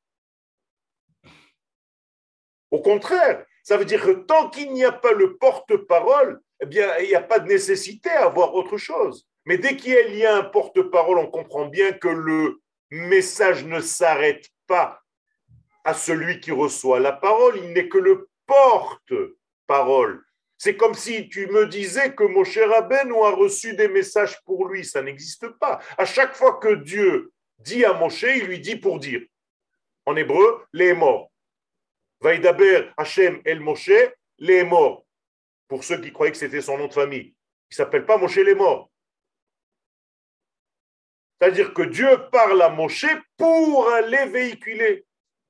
Au contraire, ça veut dire que tant qu'il n'y a pas le porte-parole, eh bien, il n'y a pas de nécessité à avoir autre chose. Mais dès qu'il y a un porte-parole, on comprend bien que le message ne s'arrête pas à celui qui reçoit la parole, il n'est que le porte-parole. C'est comme si tu me disais que Moshe Rabbeinu a reçu des messages pour lui, ça n'existe pas. À chaque fois que Dieu dit à Moshe, il lui dit pour dire. En hébreu, les morts. Vaïdaber Hashem El Moshe, les morts. Pour ceux qui croyaient que c'était son nom de famille. Il ne s'appelle pas Moshe les morts. C'est-à-dire que Dieu parle à Moshe pour aller véhiculer.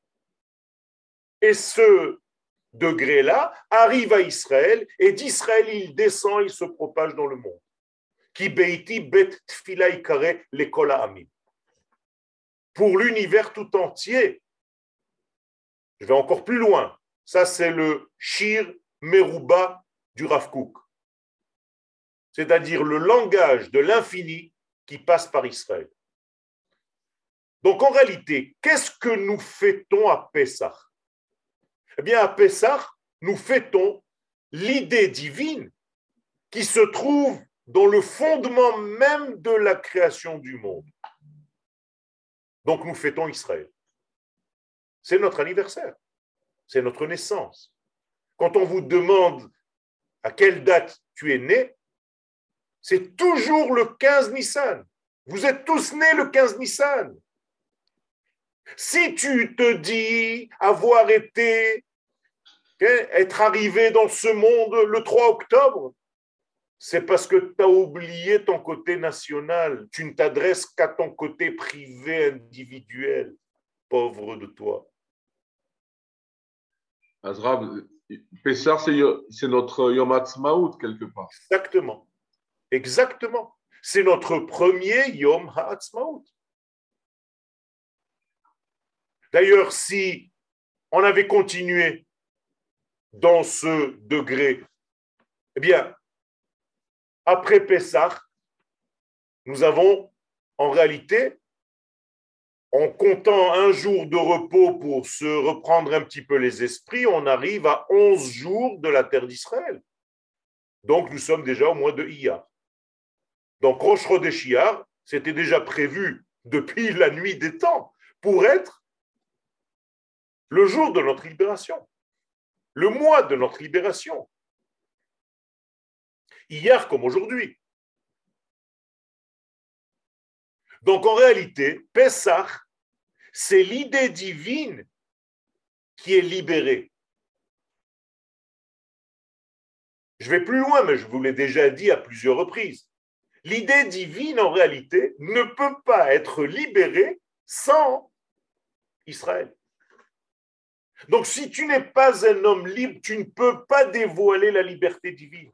Et ce degré-là arrive à Israël, et d'Israël, il descend, il se propage dans le monde. Ki beiti bet tfila ikare lekol ha'amim. Pour l'univers tout entier. Je vais encore plus loin. Ça, c'est le Shir Meruba du Rav Kook. C'est-à-dire le langage de l'infini qui passe par Israël. Donc, en réalité, qu'est-ce que nous fêtons à Pessah? Eh bien, à Pessah, nous fêtons l'idée divine qui se trouve dans le fondement même de la création du monde. Donc, nous fêtons Israël. C'est notre anniversaire. C'est notre naissance. Quand on vous demande à quelle date tu es né, c'est toujours le 15 Nissan. Vous êtes tous nés le 15 Nissan. Si tu te dis avoir été, être arrivé dans ce monde le 3 octobre, c'est parce que tu as oublié ton côté national. Tu ne t'adresses qu'à ton côté privé, individuel. Pauvre de toi. Azrab, Pessah, c'est notre Yom Ha'atzmaut quelque part. Exactement. Exactement. C'est notre premier Yom Ha'atzmaut. D'ailleurs, si on avait continué dans ce degré, eh bien, après Pessah, nous avons en réalité, en comptant un jour de repos pour se reprendre un petit peu les esprits, on arrive à 11 jours de la terre d'Israël. Donc, nous sommes déjà au mois de Iyar. Donc, Rosh Chodesh Iyar, c'était déjà prévu depuis la nuit des temps pour être le jour de notre libération, le mois de notre libération. Hier comme aujourd'hui. Donc en réalité, Pessah, c'est l'idée divine qui est libérée. Je vais plus loin, mais je vous l'ai déjà dit à plusieurs reprises. L'idée divine, en réalité, ne peut pas être libérée sans Israël. Donc, si tu n'es pas un homme libre, tu ne peux pas dévoiler la liberté divine.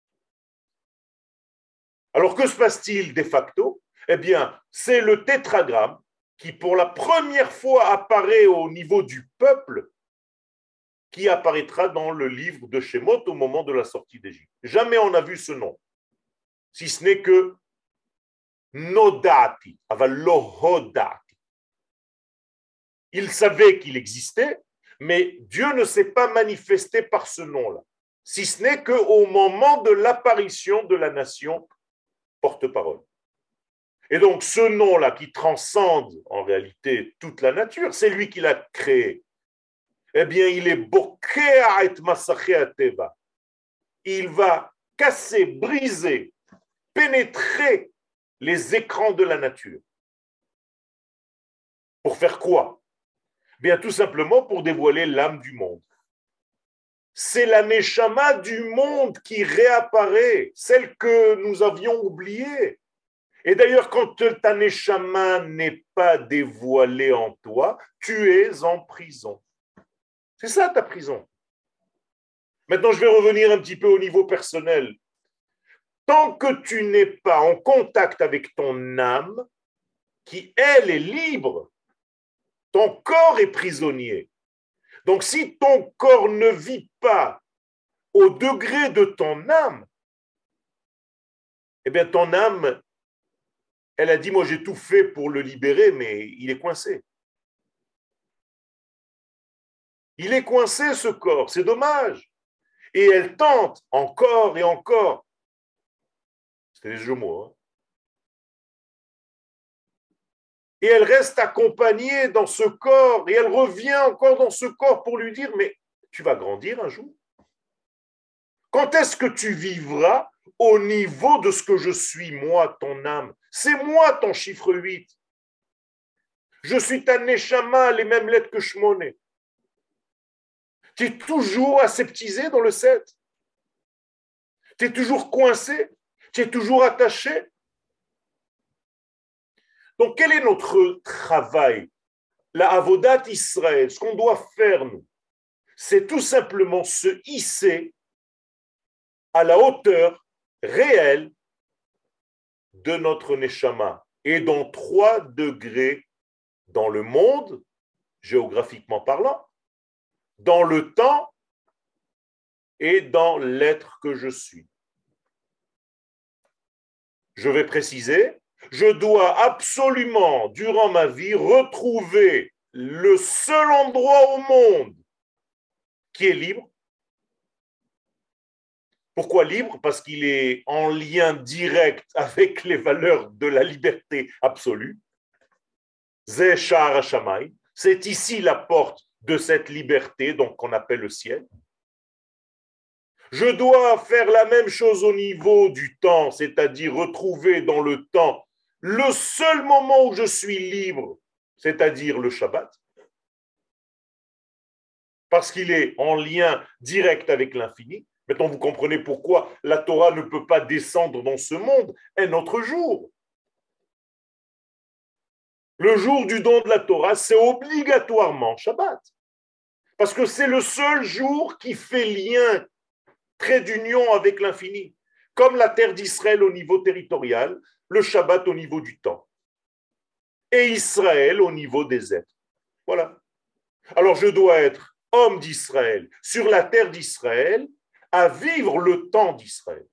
Alors, que se passe-t-il de facto? Eh bien, c'est le tétragramme qui, pour la première fois, apparaît au niveau du peuple, qui apparaîtra dans le livre de Shemot au moment de la sortie d'Égypte. Jamais on n'a vu ce nom, si ce n'est que Nodati, aval lo hodati. Il savait qu'il existait, mais Dieu ne s'est pas manifesté par ce nom-là, si ce n'est qu'au moment de l'apparition de la nation porte-parole. Et donc, ce nom-là qui transcende en réalité toute la nature, c'est lui qui l'a créé. Eh bien, il est Bokea et Masachea Teva. Il va casser, briser, pénétrer les écrans de la nature. Pour faire quoi? Bien, tout simplement pour dévoiler l'âme du monde. C'est la Neshama du monde qui réapparaît, celle que nous avions oubliée. Et d'ailleurs, quand ta Neshama n'est pas dévoilée en toi, tu es en prison. C'est ça ta prison. Maintenant, je vais revenir un petit peu au niveau personnel. Tant que tu n'es pas en contact avec ton âme, qui, elle, est libre, ton corps est prisonnier. Donc, si ton corps ne vit pas au degré de ton âme, eh bien, ton âme, elle a dit, moi, j'ai tout fait pour le libérer, mais il est coincé. Il est coincé, ce corps, c'est dommage. Et elle tente encore et encore. C'est des jeux de mots. Hein. Et elle reste accompagnée dans ce corps, et elle revient encore dans ce corps pour lui dire, mais tu vas grandir un jour. Quand est-ce que tu vivras au niveau de ce que je suis, moi, ton âme? C'est moi ton chiffre 8. Je suis ta Neshama, les mêmes lettres que Shmoné. Tu es toujours aseptisé dans le 7. Tu es toujours coincé. Tu es toujours attaché. Donc, quel est notre travail? La Avodat Israël, ce qu'on doit faire, nous, c'est tout simplement se hisser à la hauteur réelle de notre Neshama et dans 3 degrés dans le monde, géographiquement parlant, dans le temps et dans l'être que je suis. Je vais préciser, je dois absolument, durant ma vie, retrouver le seul endroit au monde qui est libre. Pourquoi libre? Parce qu'il est en lien direct avec les valeurs de la liberté absolue. Zeh Sha'ar HaShamayim. C'est ici la porte de cette liberté, donc qu'on appelle le ciel. Je dois faire la même chose au niveau du temps, c'est-à-dire retrouver dans le temps le seul moment où je suis libre, c'est-à-dire le Shabbat, parce qu'il est en lien direct avec l'infini. Maintenant, vous comprenez pourquoi la Torah ne peut pas descendre dans ce monde un autre jour. Le jour du don de la Torah, c'est obligatoirement Shabbat. Parce que c'est le seul jour qui fait lien, trait d'union avec l'infini. Comme la terre d'Israël au niveau territorial, le Shabbat au niveau du temps. Et Israël au niveau des êtres. Voilà. Alors je dois être homme d'Israël, sur la terre d'Israël, à vivre le temps d'Israël.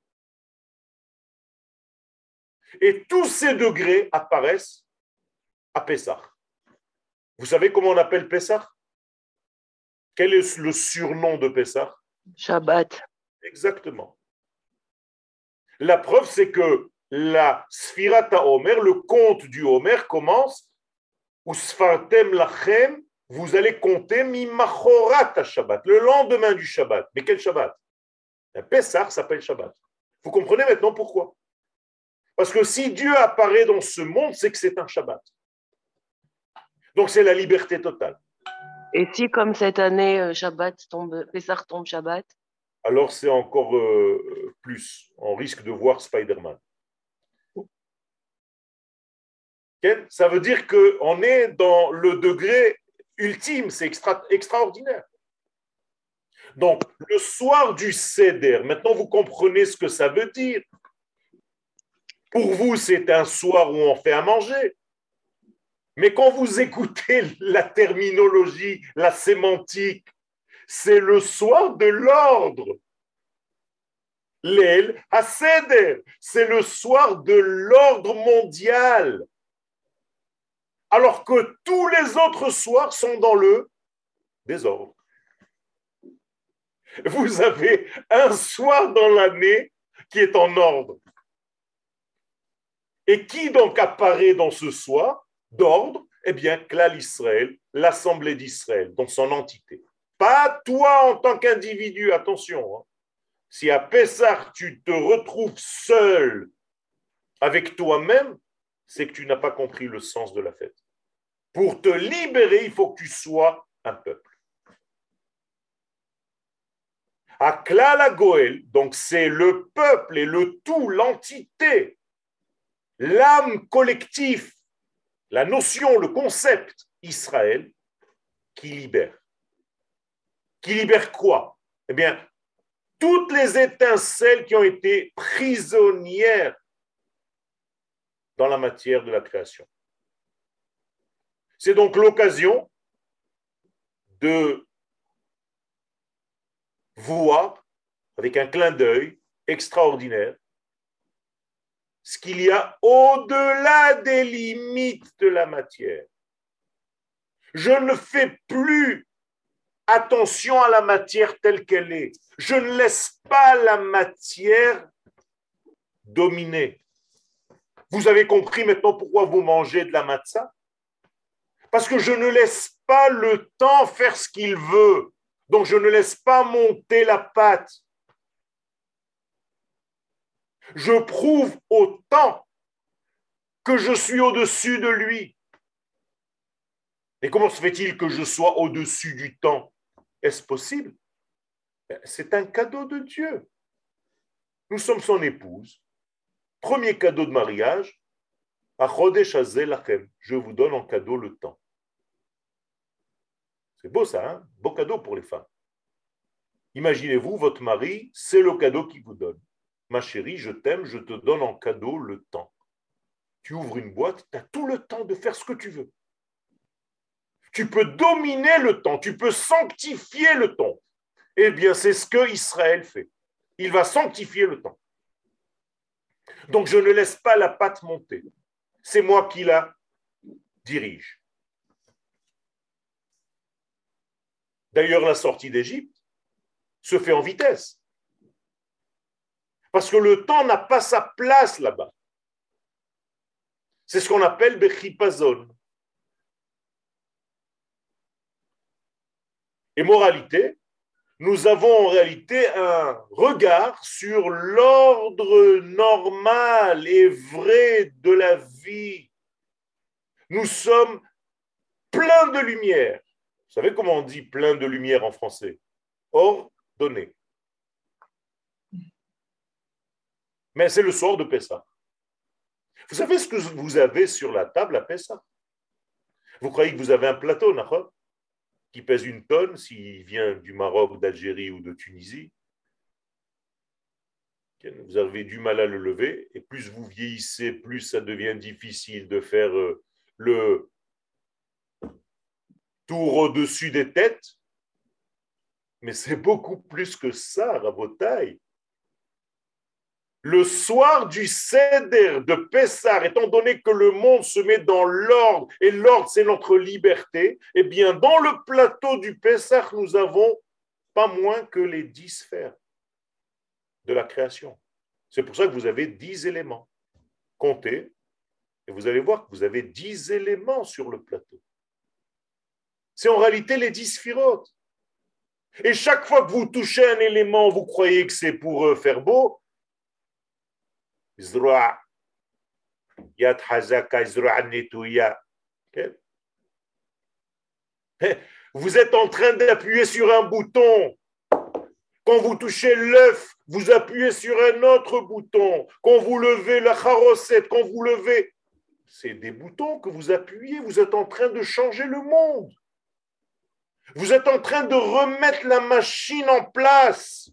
Et tous ces degrés apparaissent à Pessah. Vous savez comment on appelle Pessah? Quel est le surnom de Pessah? Shabbat. Exactement. La preuve, c'est que la Sfirat HaOmer, le compte du Homer commence ou Sfartem Lachem, vous allez compter Mimachorat Shabbat, le lendemain du Shabbat. Mais quel Shabbat? Pessah s'appelle Shabbat. Vous comprenez maintenant pourquoi? Parce que si Dieu apparaît dans ce monde, c'est que c'est un Shabbat. Donc c'est la liberté totale. Et si, comme cette année, Pessah tombe Shabbat? Alors c'est encore plus. On risque de voir Spider-Man. Okay? Ça veut dire qu'on est dans le degré ultime, c'est extraordinaire. Donc, le soir du Seder, maintenant vous comprenez ce que ça veut dire. Pour vous, c'est un soir où on fait à manger. Mais quand vous écoutez la terminologie, la sémantique, c'est le soir de l'ordre. L'El HaSeder, c'est le soir de l'ordre mondial. alors que tous les autres soirs sont dans le désordre. Vous avez un soir dans l'année qui est en ordre. Et qui donc apparaît dans ce soir d'ordre? Eh bien, Klal Israël, l'Assemblée d'Israël, dans son entité. Pas toi en tant qu'individu, attention. Hein. Si à Pessah, tu te retrouves seul avec toi-même, c'est que tu n'as pas compris le sens de la fête. Pour te libérer, il faut que tu sois un peuple. À Klal Goël, donc c'est le peuple et le tout, l'entité, l'âme collective, la notion, le concept Israël qui libère. Qui libère quoi? Eh bien, toutes les étincelles qui ont été prisonnières dans la matière de la création. C'est donc l'occasion de voir, avec un clin d'œil extraordinaire, ce qu'il y a au-delà des limites de la matière. Je ne fais plus attention à la matière telle qu'elle est. Je ne laisse pas la matière dominer. Vous avez compris maintenant pourquoi vous mangez de la matzah? Parce que je ne laisse pas le temps faire ce qu'il veut. Donc je ne laisse pas monter la pâte. Je prouve au temps que je suis au-dessus de lui. Et comment se fait-il que je sois au-dessus du temps? Est-ce possible? C'est un cadeau de Dieu. Nous sommes son épouse. Premier cadeau de mariage, je vous donne en cadeau le temps. C'est beau ça, hein? Beau cadeau pour les femmes. Imaginez-vous, votre mari, c'est le cadeau qu'il vous donne. Ma chérie, je t'aime, je te donne en cadeau le temps. Tu ouvres une boîte, tu as tout le temps de faire ce que tu veux. Tu peux dominer le temps, tu peux sanctifier le temps. Eh bien, c'est ce que Israël fait. Il va sanctifier le temps. Donc, je ne laisse pas la pâte monter. C'est moi qui la dirige. D'ailleurs, la sortie d'Égypte se fait en vitesse. Parce que le temps n'a pas sa place là-bas. C'est ce qu'on appelle Bechipazon. Et moralité, nous avons en réalité un regard sur l'ordre normal et vrai de la vie. Nous sommes pleins de lumière. Vous savez comment on dit plein de lumière en français? Ordonné. Mais c'est le soir de Pessah. Vous savez ce que vous avez sur la table à Pessah? Vous croyez que vous avez un plateau, d'accord, qui pèse 1 tonne s'il vient du Maroc, d'Algérie ou de Tunisie? Vous avez du mal à le lever, et plus vous vieillissez, plus ça devient difficile de faire le tour au-dessus des têtes. Mais c'est beaucoup plus que ça, Rabotaï. Le soir du Seder de Pessah, étant donné que le monde se met dans l'ordre, et l'ordre c'est notre liberté, eh bien dans le plateau du Pessah, nous avons pas moins que les 10 sphères de la création. C'est pour ça que vous avez 10 éléments. Comptez, et vous allez voir que vous avez 10 éléments sur le plateau. C'est en réalité les 10 sphirotes. Et chaque fois que vous touchez un élément, vous croyez que c'est pour faire beau. Vous êtes en train d'appuyer sur un bouton. Quand vous touchez l'œuf, vous appuyez sur un autre bouton. Quand vous levez la charosette, quand vous levez, c'est des boutons que vous appuyez. Vous êtes en train de changer le monde. Vous êtes en train de remettre la machine en place.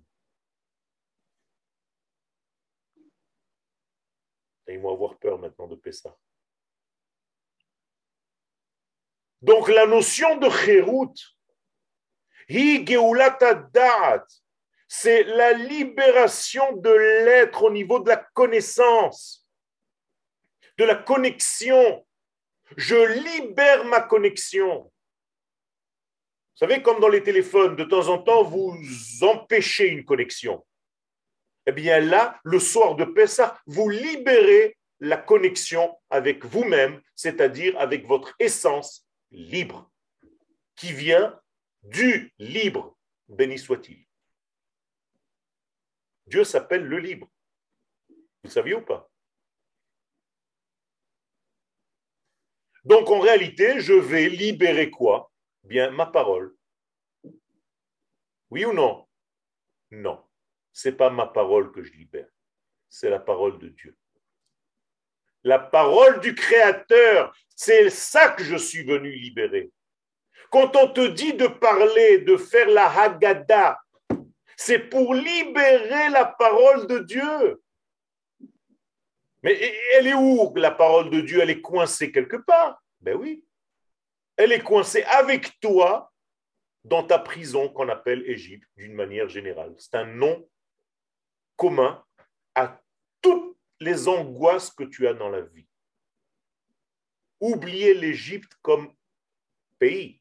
Et ils vont avoir peur maintenant de Pessah. Donc la notion de Chérout, Hi Geulat Da'at, c'est la libération de l'être au niveau de la connaissance, de la connexion Je libère ma connexion. Vous savez, comme dans les téléphones, de temps en temps, vous empêchez une connexion. Eh bien là, le soir de Pessah, vous libérez la connexion avec vous-même, c'est-à-dire avec votre essence libre, qui vient du libre, béni soit-il. Dieu s'appelle le libre. Vous le saviez ou pas? Donc en réalité, je vais libérer quoi? Bien, ma parole. Oui ou non? Non. Ce n'est pas ma parole que je libère. C'est la parole de Dieu. La parole du Créateur, c'est ça que je suis venu libérer. Quand on te dit de parler, de faire la Haggadah, c'est pour libérer la parole de Dieu. Mais elle est où, la parole de Dieu? Elle est coincée quelque part. Ben oui. Elle est coincée avec toi dans ta prison qu'on appelle Égypte d'une manière générale. C'est un nom commun à toutes les angoisses que tu as dans la vie. Oubliez l'Égypte comme pays.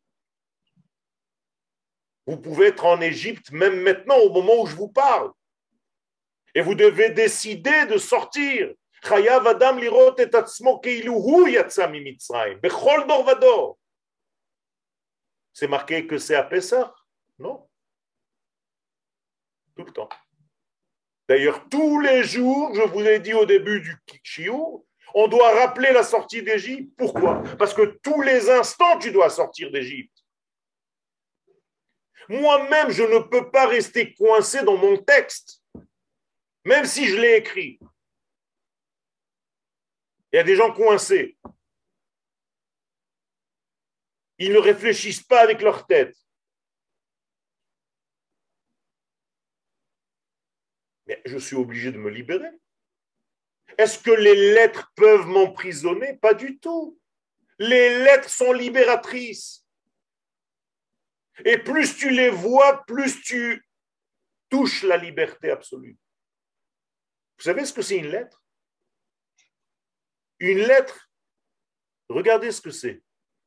Vous pouvez être en Égypte même maintenant, au moment où je vous parle. Et vous devez décider de sortir. Chayav Adam lirot et atzmo keilu hu yatsa mi Mitzrayim, bechol dor vador. C'est marqué que c'est à Pessah? Non. Tout le temps. D'ailleurs, tous les jours, je vous ai dit au début du shiur, on doit rappeler la sortie d'Égypte. Pourquoi? Parce que tous les instants, tu dois sortir d'Égypte. Moi-même, je ne peux pas rester coincé dans mon texte, même si je l'ai écrit. Il y a des gens coincés. Ils ne réfléchissent pas avec leur tête. Mais je suis obligé de me libérer. Est-ce que les lettres peuvent m'emprisonner? Pas du tout. Les lettres sont libératrices. Et plus tu les vois, plus tu touches la liberté absolue. Vous savez ce que c'est une lettre? Une lettre, regardez ce que c'est.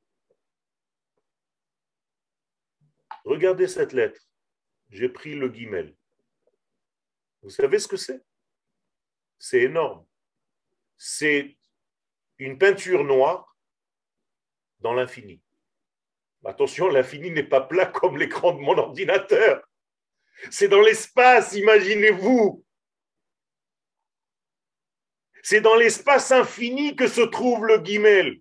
Regardez cette lettre. J'ai pris le guimel. Vous savez ce que c'est? C'est énorme. C'est une peinture noire dans l'infini. Attention, l'infini n'est pas plat comme l'écran de mon ordinateur. C'est dans l'espace, imaginez-vous. C'est dans l'espace infini que se trouve le guimel.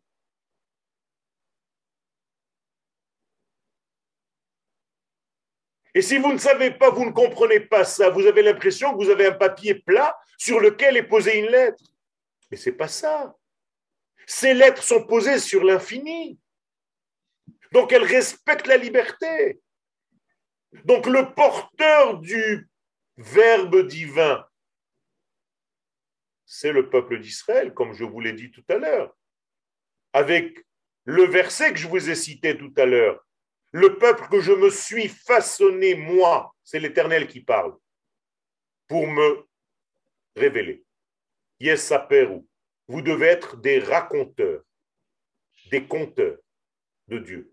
Et si vous ne savez pas, vous ne comprenez pas ça, vous avez l'impression que vous avez un papier plat sur lequel est posée une lettre. Mais ce n'est pas ça. Ces lettres sont posées sur l'infini. Donc elles respectent la liberté. Donc le porteur du verbe divin, c'est le peuple d'Israël, comme je vous l'ai dit tout à l'heure. Avec le verset que je vous ai cité tout à l'heure, le peuple que je me suis façonné, moi, c'est l'Éternel qui parle, pour me révéler. Yesaperu. Vous devez être des raconteurs, des conteurs de Dieu.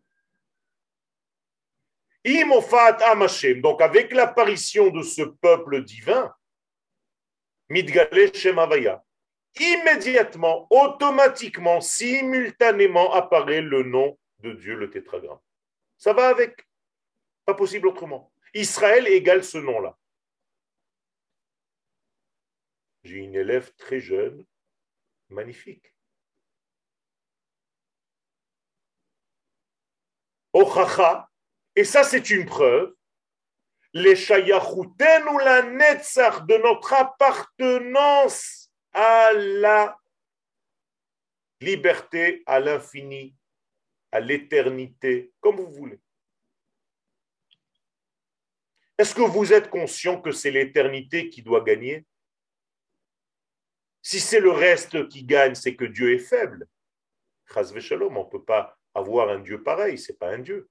Imofat Amashem, donc avec l'apparition de ce peuple divin, Midgale Shem Havaya, immédiatement, automatiquement, simultanément apparaît le nom de Dieu, le tétragramme. Ça va avec. Pas possible autrement. Israël égale ce nom-là. J'ai une élève très jeune, magnifique. Ochacha, et ça c'est une preuve, les shayachouten ou la netzach de notre appartenance à la liberté, à l'infini, à l'éternité, comme vous voulez. Est-ce que vous êtes conscient que c'est l'éternité qui doit gagner? Si c'est le reste qui gagne, c'est que Dieu est faible. Chas v'shalom, on ne peut pas avoir un Dieu pareil, ce n'est pas un Dieu.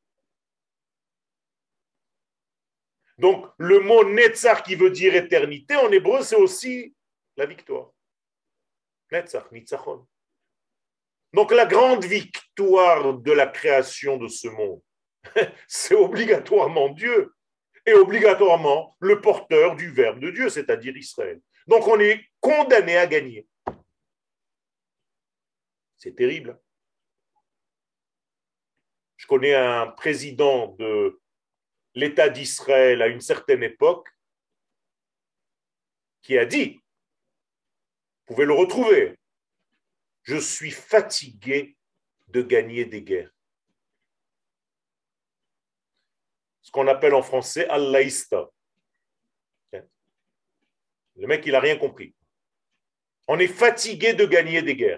Donc, le mot Netzach qui veut dire éternité, en hébreu, c'est aussi la victoire. Netzach, Nitzachon. Donc la grande victoire de la création de ce monde, c'est obligatoirement Dieu et obligatoirement le porteur du verbe de Dieu, c'est-à-dire Israël. Donc on est condamné à gagner. C'est terrible. Je connais un président de l'État d'Israël à une certaine époque qui a dit, vous pouvez le retrouver, je suis fatigué de gagner des guerres. Ce qu'on appelle en français Allaïsta. Le mec, il n'a rien compris. On est fatigué de gagner des guerres.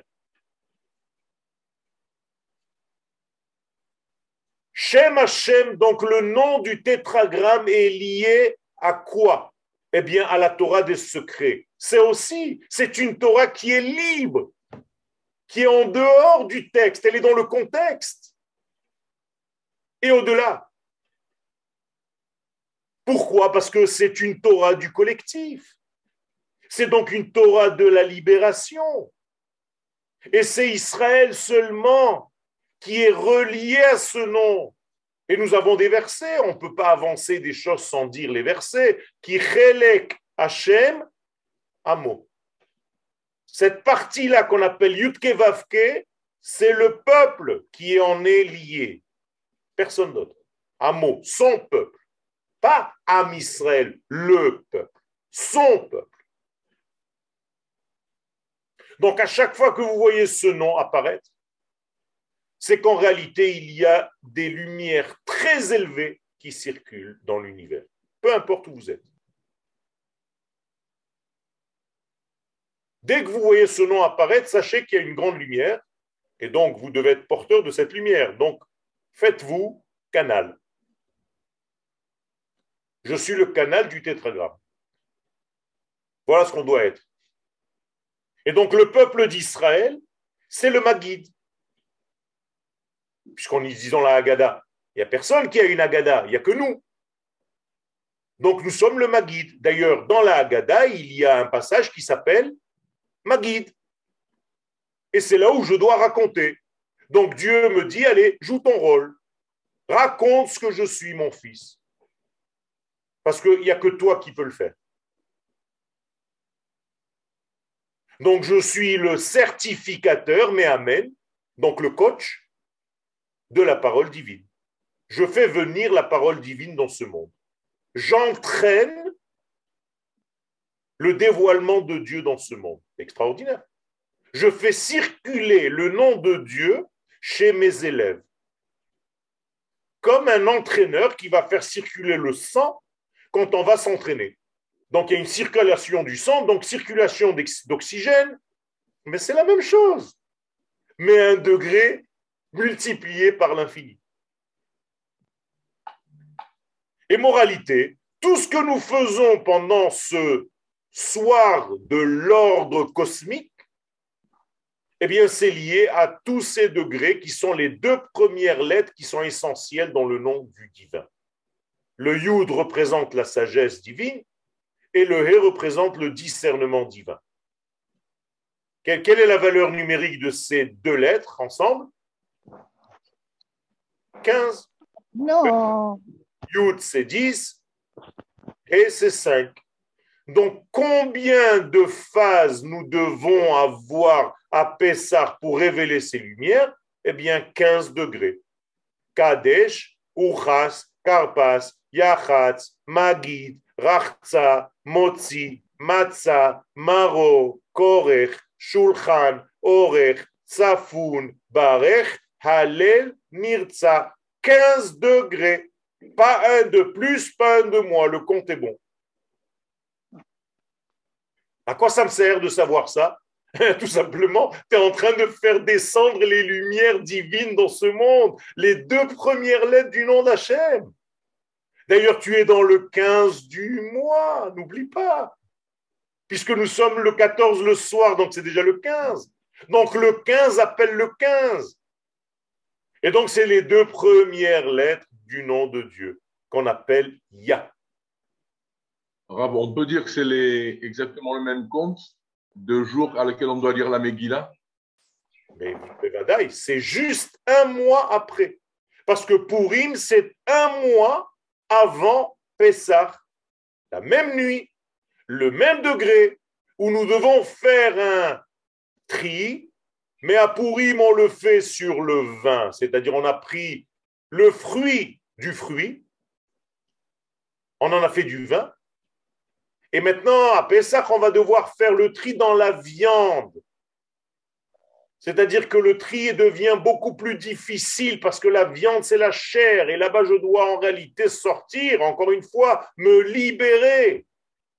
Shem Hashem, donc le nom du tétragramme est lié à quoi? Eh bien, à la Torah des secrets. C'est une Torah qui est libre, qui est en dehors du texte, elle est dans le contexte et au-delà. Pourquoi? Parce que c'est une Torah du collectif. C'est donc une Torah de la libération. Et c'est Israël seulement qui est relié à ce nom. Et nous avons des versets, on ne peut pas avancer des choses sans dire les versets. Ki chelek Hashem amo. Cette partie-là qu'on appelle Yutke Vavke, c'est le peuple qui en est lié. Personne d'autre. Amo, son peuple. Pas Am Israël, le peuple. Son peuple. Donc à chaque fois que vous voyez ce nom apparaître, c'est qu'en réalité, il y a des lumières très élevées qui circulent dans l'univers, peu importe où vous êtes. Dès que vous voyez ce nom apparaître, sachez qu'il y a une grande lumière, et donc vous devez être porteur de cette lumière. Donc, faites-vous canal. Je suis le canal du tétragramme. Voilà ce qu'on doit être. Et donc, le peuple d'Israël, c'est le Maguid. Puisqu'on y dit dans la Haggadah, il n'y a personne qui a une Haggadah, il n'y a que nous. Donc nous sommes le Maguid. D'ailleurs, dans la Haggadah, il y a un passage qui s'appelle Maguid. Et c'est là où je dois raconter. Donc Dieu me dit, allez, joue ton rôle. Raconte ce que je suis, mon fils. Parce qu'il n'y a que toi qui peux le faire. Donc je suis le certificateur, mais amen, donc le coach de la parole divine. Je fais venir la parole divine dans ce monde. J'entraîne le dévoilement de Dieu dans ce monde. Extraordinaire. Je fais circuler le nom de Dieu chez mes élèves. Comme un entraîneur qui va faire circuler le sang quand on va s'entraîner. Donc il y a une circulation du sang, donc circulation d'oxygène, mais c'est la même chose. Mais à un degré multiplié par l'infini. Et moralité, tout ce que nous faisons pendant ce soir de l'ordre cosmique, eh bien, c'est lié à tous ces degrés qui sont les deux premières lettres qui sont essentielles dans le nom du divin. Le Yud représente la sagesse divine et le He représente le discernement divin. Quelle est la valeur numérique de ces deux lettres ensemble? 15. Non. Yud, c'est 10 et c'est 5. Donc, combien de phases nous devons avoir à Pessah pour révéler ces lumières? Eh bien, 15 degrés. Kadesh, Uchas, Karpas, Yachatz, Magid, Rachza, Motzi, Matzah, Maro, Korech, Shulchan, Orech, Tzafun, Barech, Halel, Nirtza. 15 degrés. Pas un de plus, pas un de moins. Le compte est bon. À quoi ça me sert de savoir ça? Tout simplement, tu es en train de faire descendre les lumières divines dans ce monde, les deux premières lettres du nom d'Hachem. D'ailleurs, tu es dans le 15 du mois, n'oublie pas. Puisque nous sommes le 14 le soir, donc c'est déjà le 15. Donc le 15 appelle le 15. Et donc c'est les deux premières lettres du nom de Dieu qu'on appelle Yah. Rav, on peut dire que c'est exactement le même compte de jours à laquelle on doit lire la Megillah? Mais Bevadaï, c'est juste un mois après. Parce que Purim, c'est un mois avant Pessah. La même nuit, le même degré, où nous devons faire un tri, mais à Purim, on le fait sur le vin. C'est-à-dire, on a pris le fruit du fruit, on en a fait du vin, et maintenant, à Pessah, on va devoir faire le tri dans la viande. C'est-à-dire que le tri devient beaucoup plus difficile parce que la viande, c'est la chair. Et là-bas, je dois en réalité sortir, encore une fois, me libérer.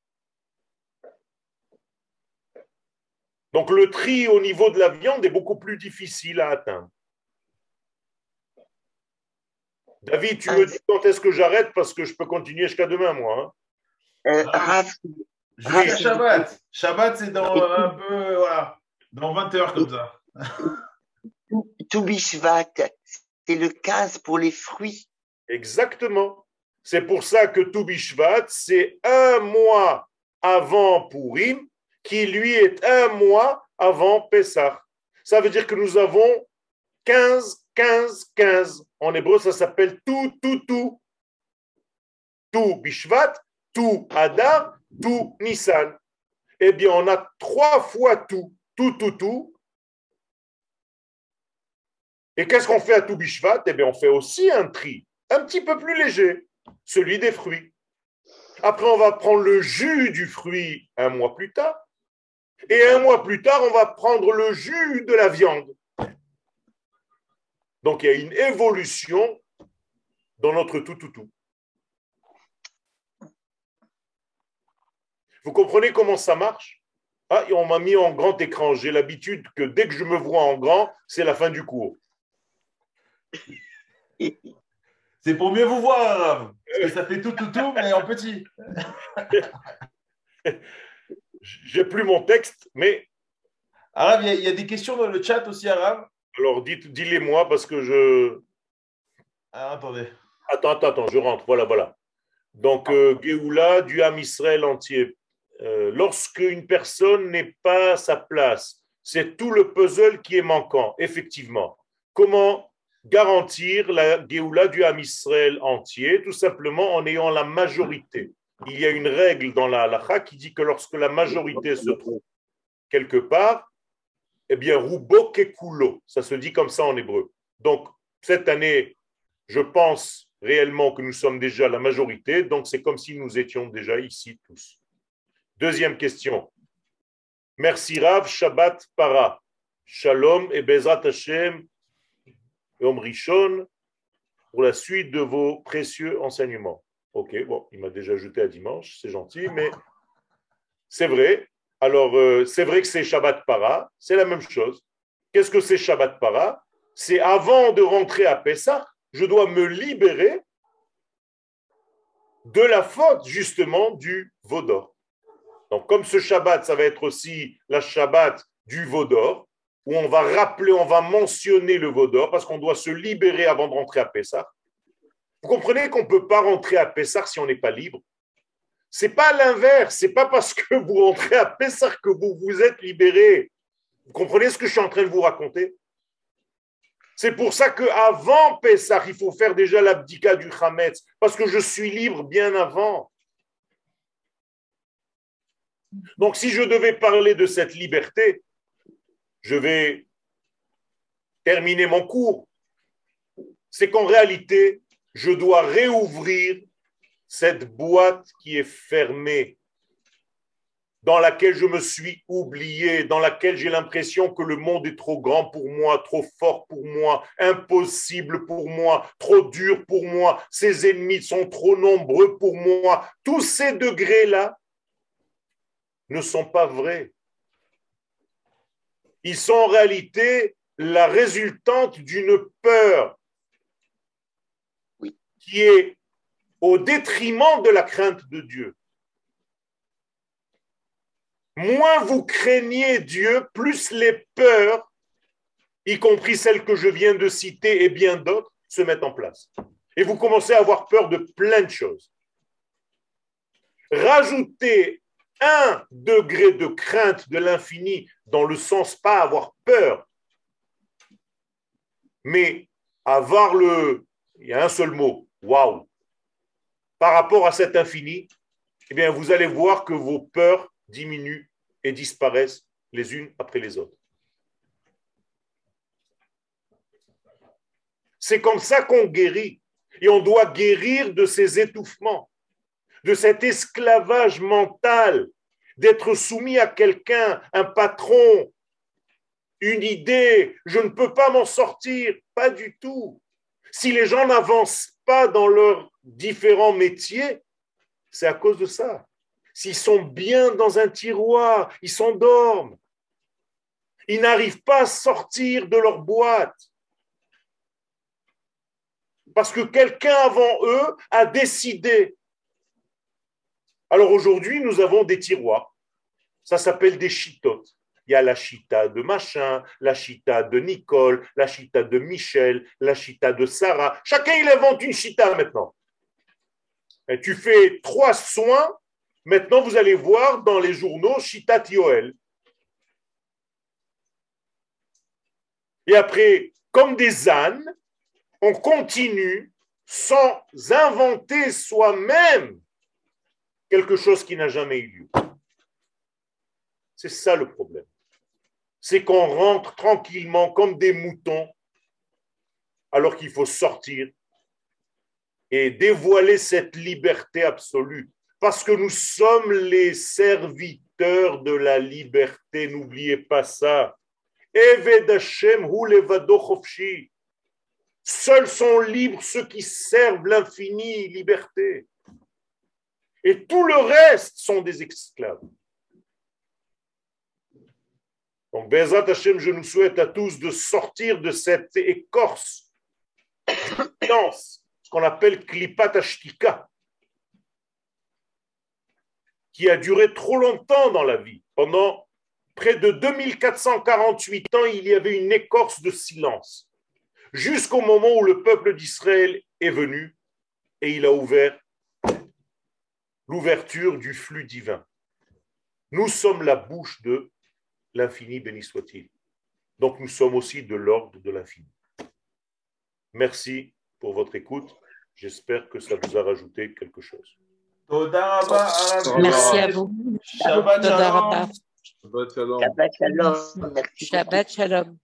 Donc le tri au niveau de la viande est beaucoup plus difficile à atteindre. David, tu me dis quand est-ce que j'arrête parce que je peux continuer jusqu'à demain, moi. Jusqu'à Shabbat. Shabbat, c'est dans un peu, voilà, dans 20 heures comme ça. Tout Bishvat, c'est le 15 pour les fruits. Exactement. C'est pour ça que Tou Bishvat, c'est un mois avant Purim, qui lui est un mois avant Pessah. Ça veut dire que nous avons 15, 15, 15. En hébreu, ça s'appelle tout. Tout Bishvat, tout Adar, tout Nissan. Eh bien, on a 3 fois tout. Et qu'est-ce qu'on fait à tout Bishvat? Eh bien, on fait aussi un tri, un petit peu plus léger, celui des fruits. Après, on va prendre le jus du fruit un mois plus tard. Et un mois plus tard, on va prendre le jus de la viande. Donc, il y a une évolution dans notre tout. Vous comprenez comment ça marche? Ah, et on m'a mis en grand écran. J'ai l'habitude que dès que je me vois en grand, c'est la fin du cours. C'est pour mieux vous voir, Arav. Parce que ça fait tout, mais en petit. J'ai plus mon texte, mais... Arav, il y a des questions dans le chat aussi, Arav. Alors, dis-les-moi parce que je... Alors, attendez. Attends, je rentre. Voilà. Donc, Géoula du Ham Israël entier. Lorsque une personne n'est pas à sa place, c'est tout le puzzle qui est manquant, effectivement. Comment garantir la Géoula du Ham Israël entier? Tout simplement en ayant la majorité. Il y a une règle dans la halakha qui dit que lorsque la majorité se trouve quelque part, eh bien, Rubo Kekulo, ça se dit comme ça en hébreu. Donc, cette année, je pense réellement que nous sommes déjà la majorité, donc c'est comme si nous étions déjà ici tous. Deuxième question. Merci Rav, Shabbat Para. Shalom et Bezrat Hashem, Yom Rishon, pour la suite de vos précieux enseignements. Ok, bon, il m'a déjà ajouté à dimanche, c'est gentil, mais c'est vrai. Alors, c'est vrai que c'est Shabbat Para, c'est la même chose. Qu'est-ce que c'est Shabbat Para? C'est avant de rentrer à Pessah, je dois me libérer de la faute, justement, du veau d'or. Donc, comme ce Shabbat, ça va être aussi la Shabbat du veau d'or, où on va rappeler, on va mentionner le veau d'or, parce qu'on doit se libérer avant de rentrer à Pessah. Vous comprenez qu'on ne peut pas rentrer à Pessah si on n'est pas libre? C'est pas l'inverse, c'est pas parce que vous rentrez à Pessah que vous vous êtes libéré. Vous comprenez ce que je suis en train de vous raconter? C'est pour ça qu'avant Pessah, il faut faire déjà l'abdika du Hametz, parce que je suis libre bien avant. Donc, si je devais parler de cette liberté, je vais terminer mon cours. C'est qu'en réalité, je dois réouvrir cette boîte qui est fermée, dans laquelle je me suis oublié, dans laquelle j'ai l'impression que le monde est trop grand pour moi, trop fort pour moi, impossible pour moi, trop dur pour moi, ses ennemis sont trop nombreux pour moi. Tous ces degrés-là ne sont pas vrais. Ils sont en réalité la résultante d'une peur qui est au détriment de la crainte de Dieu. Moins vous craignez Dieu, plus les peurs, y compris celles que je viens de citer et bien d'autres, se mettent en place. Et vous commencez à avoir peur de plein de choses. Rajoutez 1 degré de crainte de l'infini, dans le sens pas avoir peur, Mais avoir il y a un seul mot, waouh, par rapport à cet infini, eh bien, vous allez voir que vos peurs diminuent et disparaissent les unes après les autres. C'est comme ça qu'on guérit. Et on doit guérir de ces étouffements, de cet esclavage mental, d'être soumis à quelqu'un, un patron, une idée. Je ne peux pas m'en sortir. Pas du tout. Si les gens n'avancent pas dans leurs différents métiers, c'est à cause de ça. S'ils sont bien dans un tiroir, ils s'endorment. Ils n'arrivent pas à sortir de leur boîte. Parce que quelqu'un avant eux a décidé. Alors aujourd'hui, nous avons des tiroirs. Ça s'appelle des chitotes. Il y a la chita de machin, la chita de Nicole, la chita de Michel, la chita de Sarah. Chacun, il invente une chita maintenant. Et tu fais 3 soins. Maintenant, vous allez voir dans les journaux Chita Yoel. Et après, comme des ânes, on continue sans inventer soi-même quelque chose qui n'a jamais eu lieu. C'est ça le problème. C'est qu'on rentre tranquillement comme des moutons alors qu'il faut sortir et dévoiler cette liberté absolue. Parce que nous sommes les serviteurs de la liberté. N'oubliez pas ça. Eved Hashem hu levado chofshi. Seuls sont libres ceux qui servent l'infini liberté. Et tout le reste sont des esclaves. Donc, Bezrat Hashem, je nous souhaite à tous de sortir de cette écorce, ce qu'on appelle Klipat Ashtika, qui a duré trop longtemps dans la vie. Pendant près de 2448 ans, il y avait une écorce de silence. Jusqu'au moment où le peuple d'Israël est venu et il a ouvert l'ouverture du flux divin. Nous sommes la bouche de l'infini, béni soit-il. Donc nous sommes aussi de l'ordre de l'infini. Merci pour votre écoute. J'espère que ça vous a rajouté quelque chose. Merci à vous. Shabbat shalom. Shabbat shalom. Shabbat shalom. Merci. Shabbat shalom.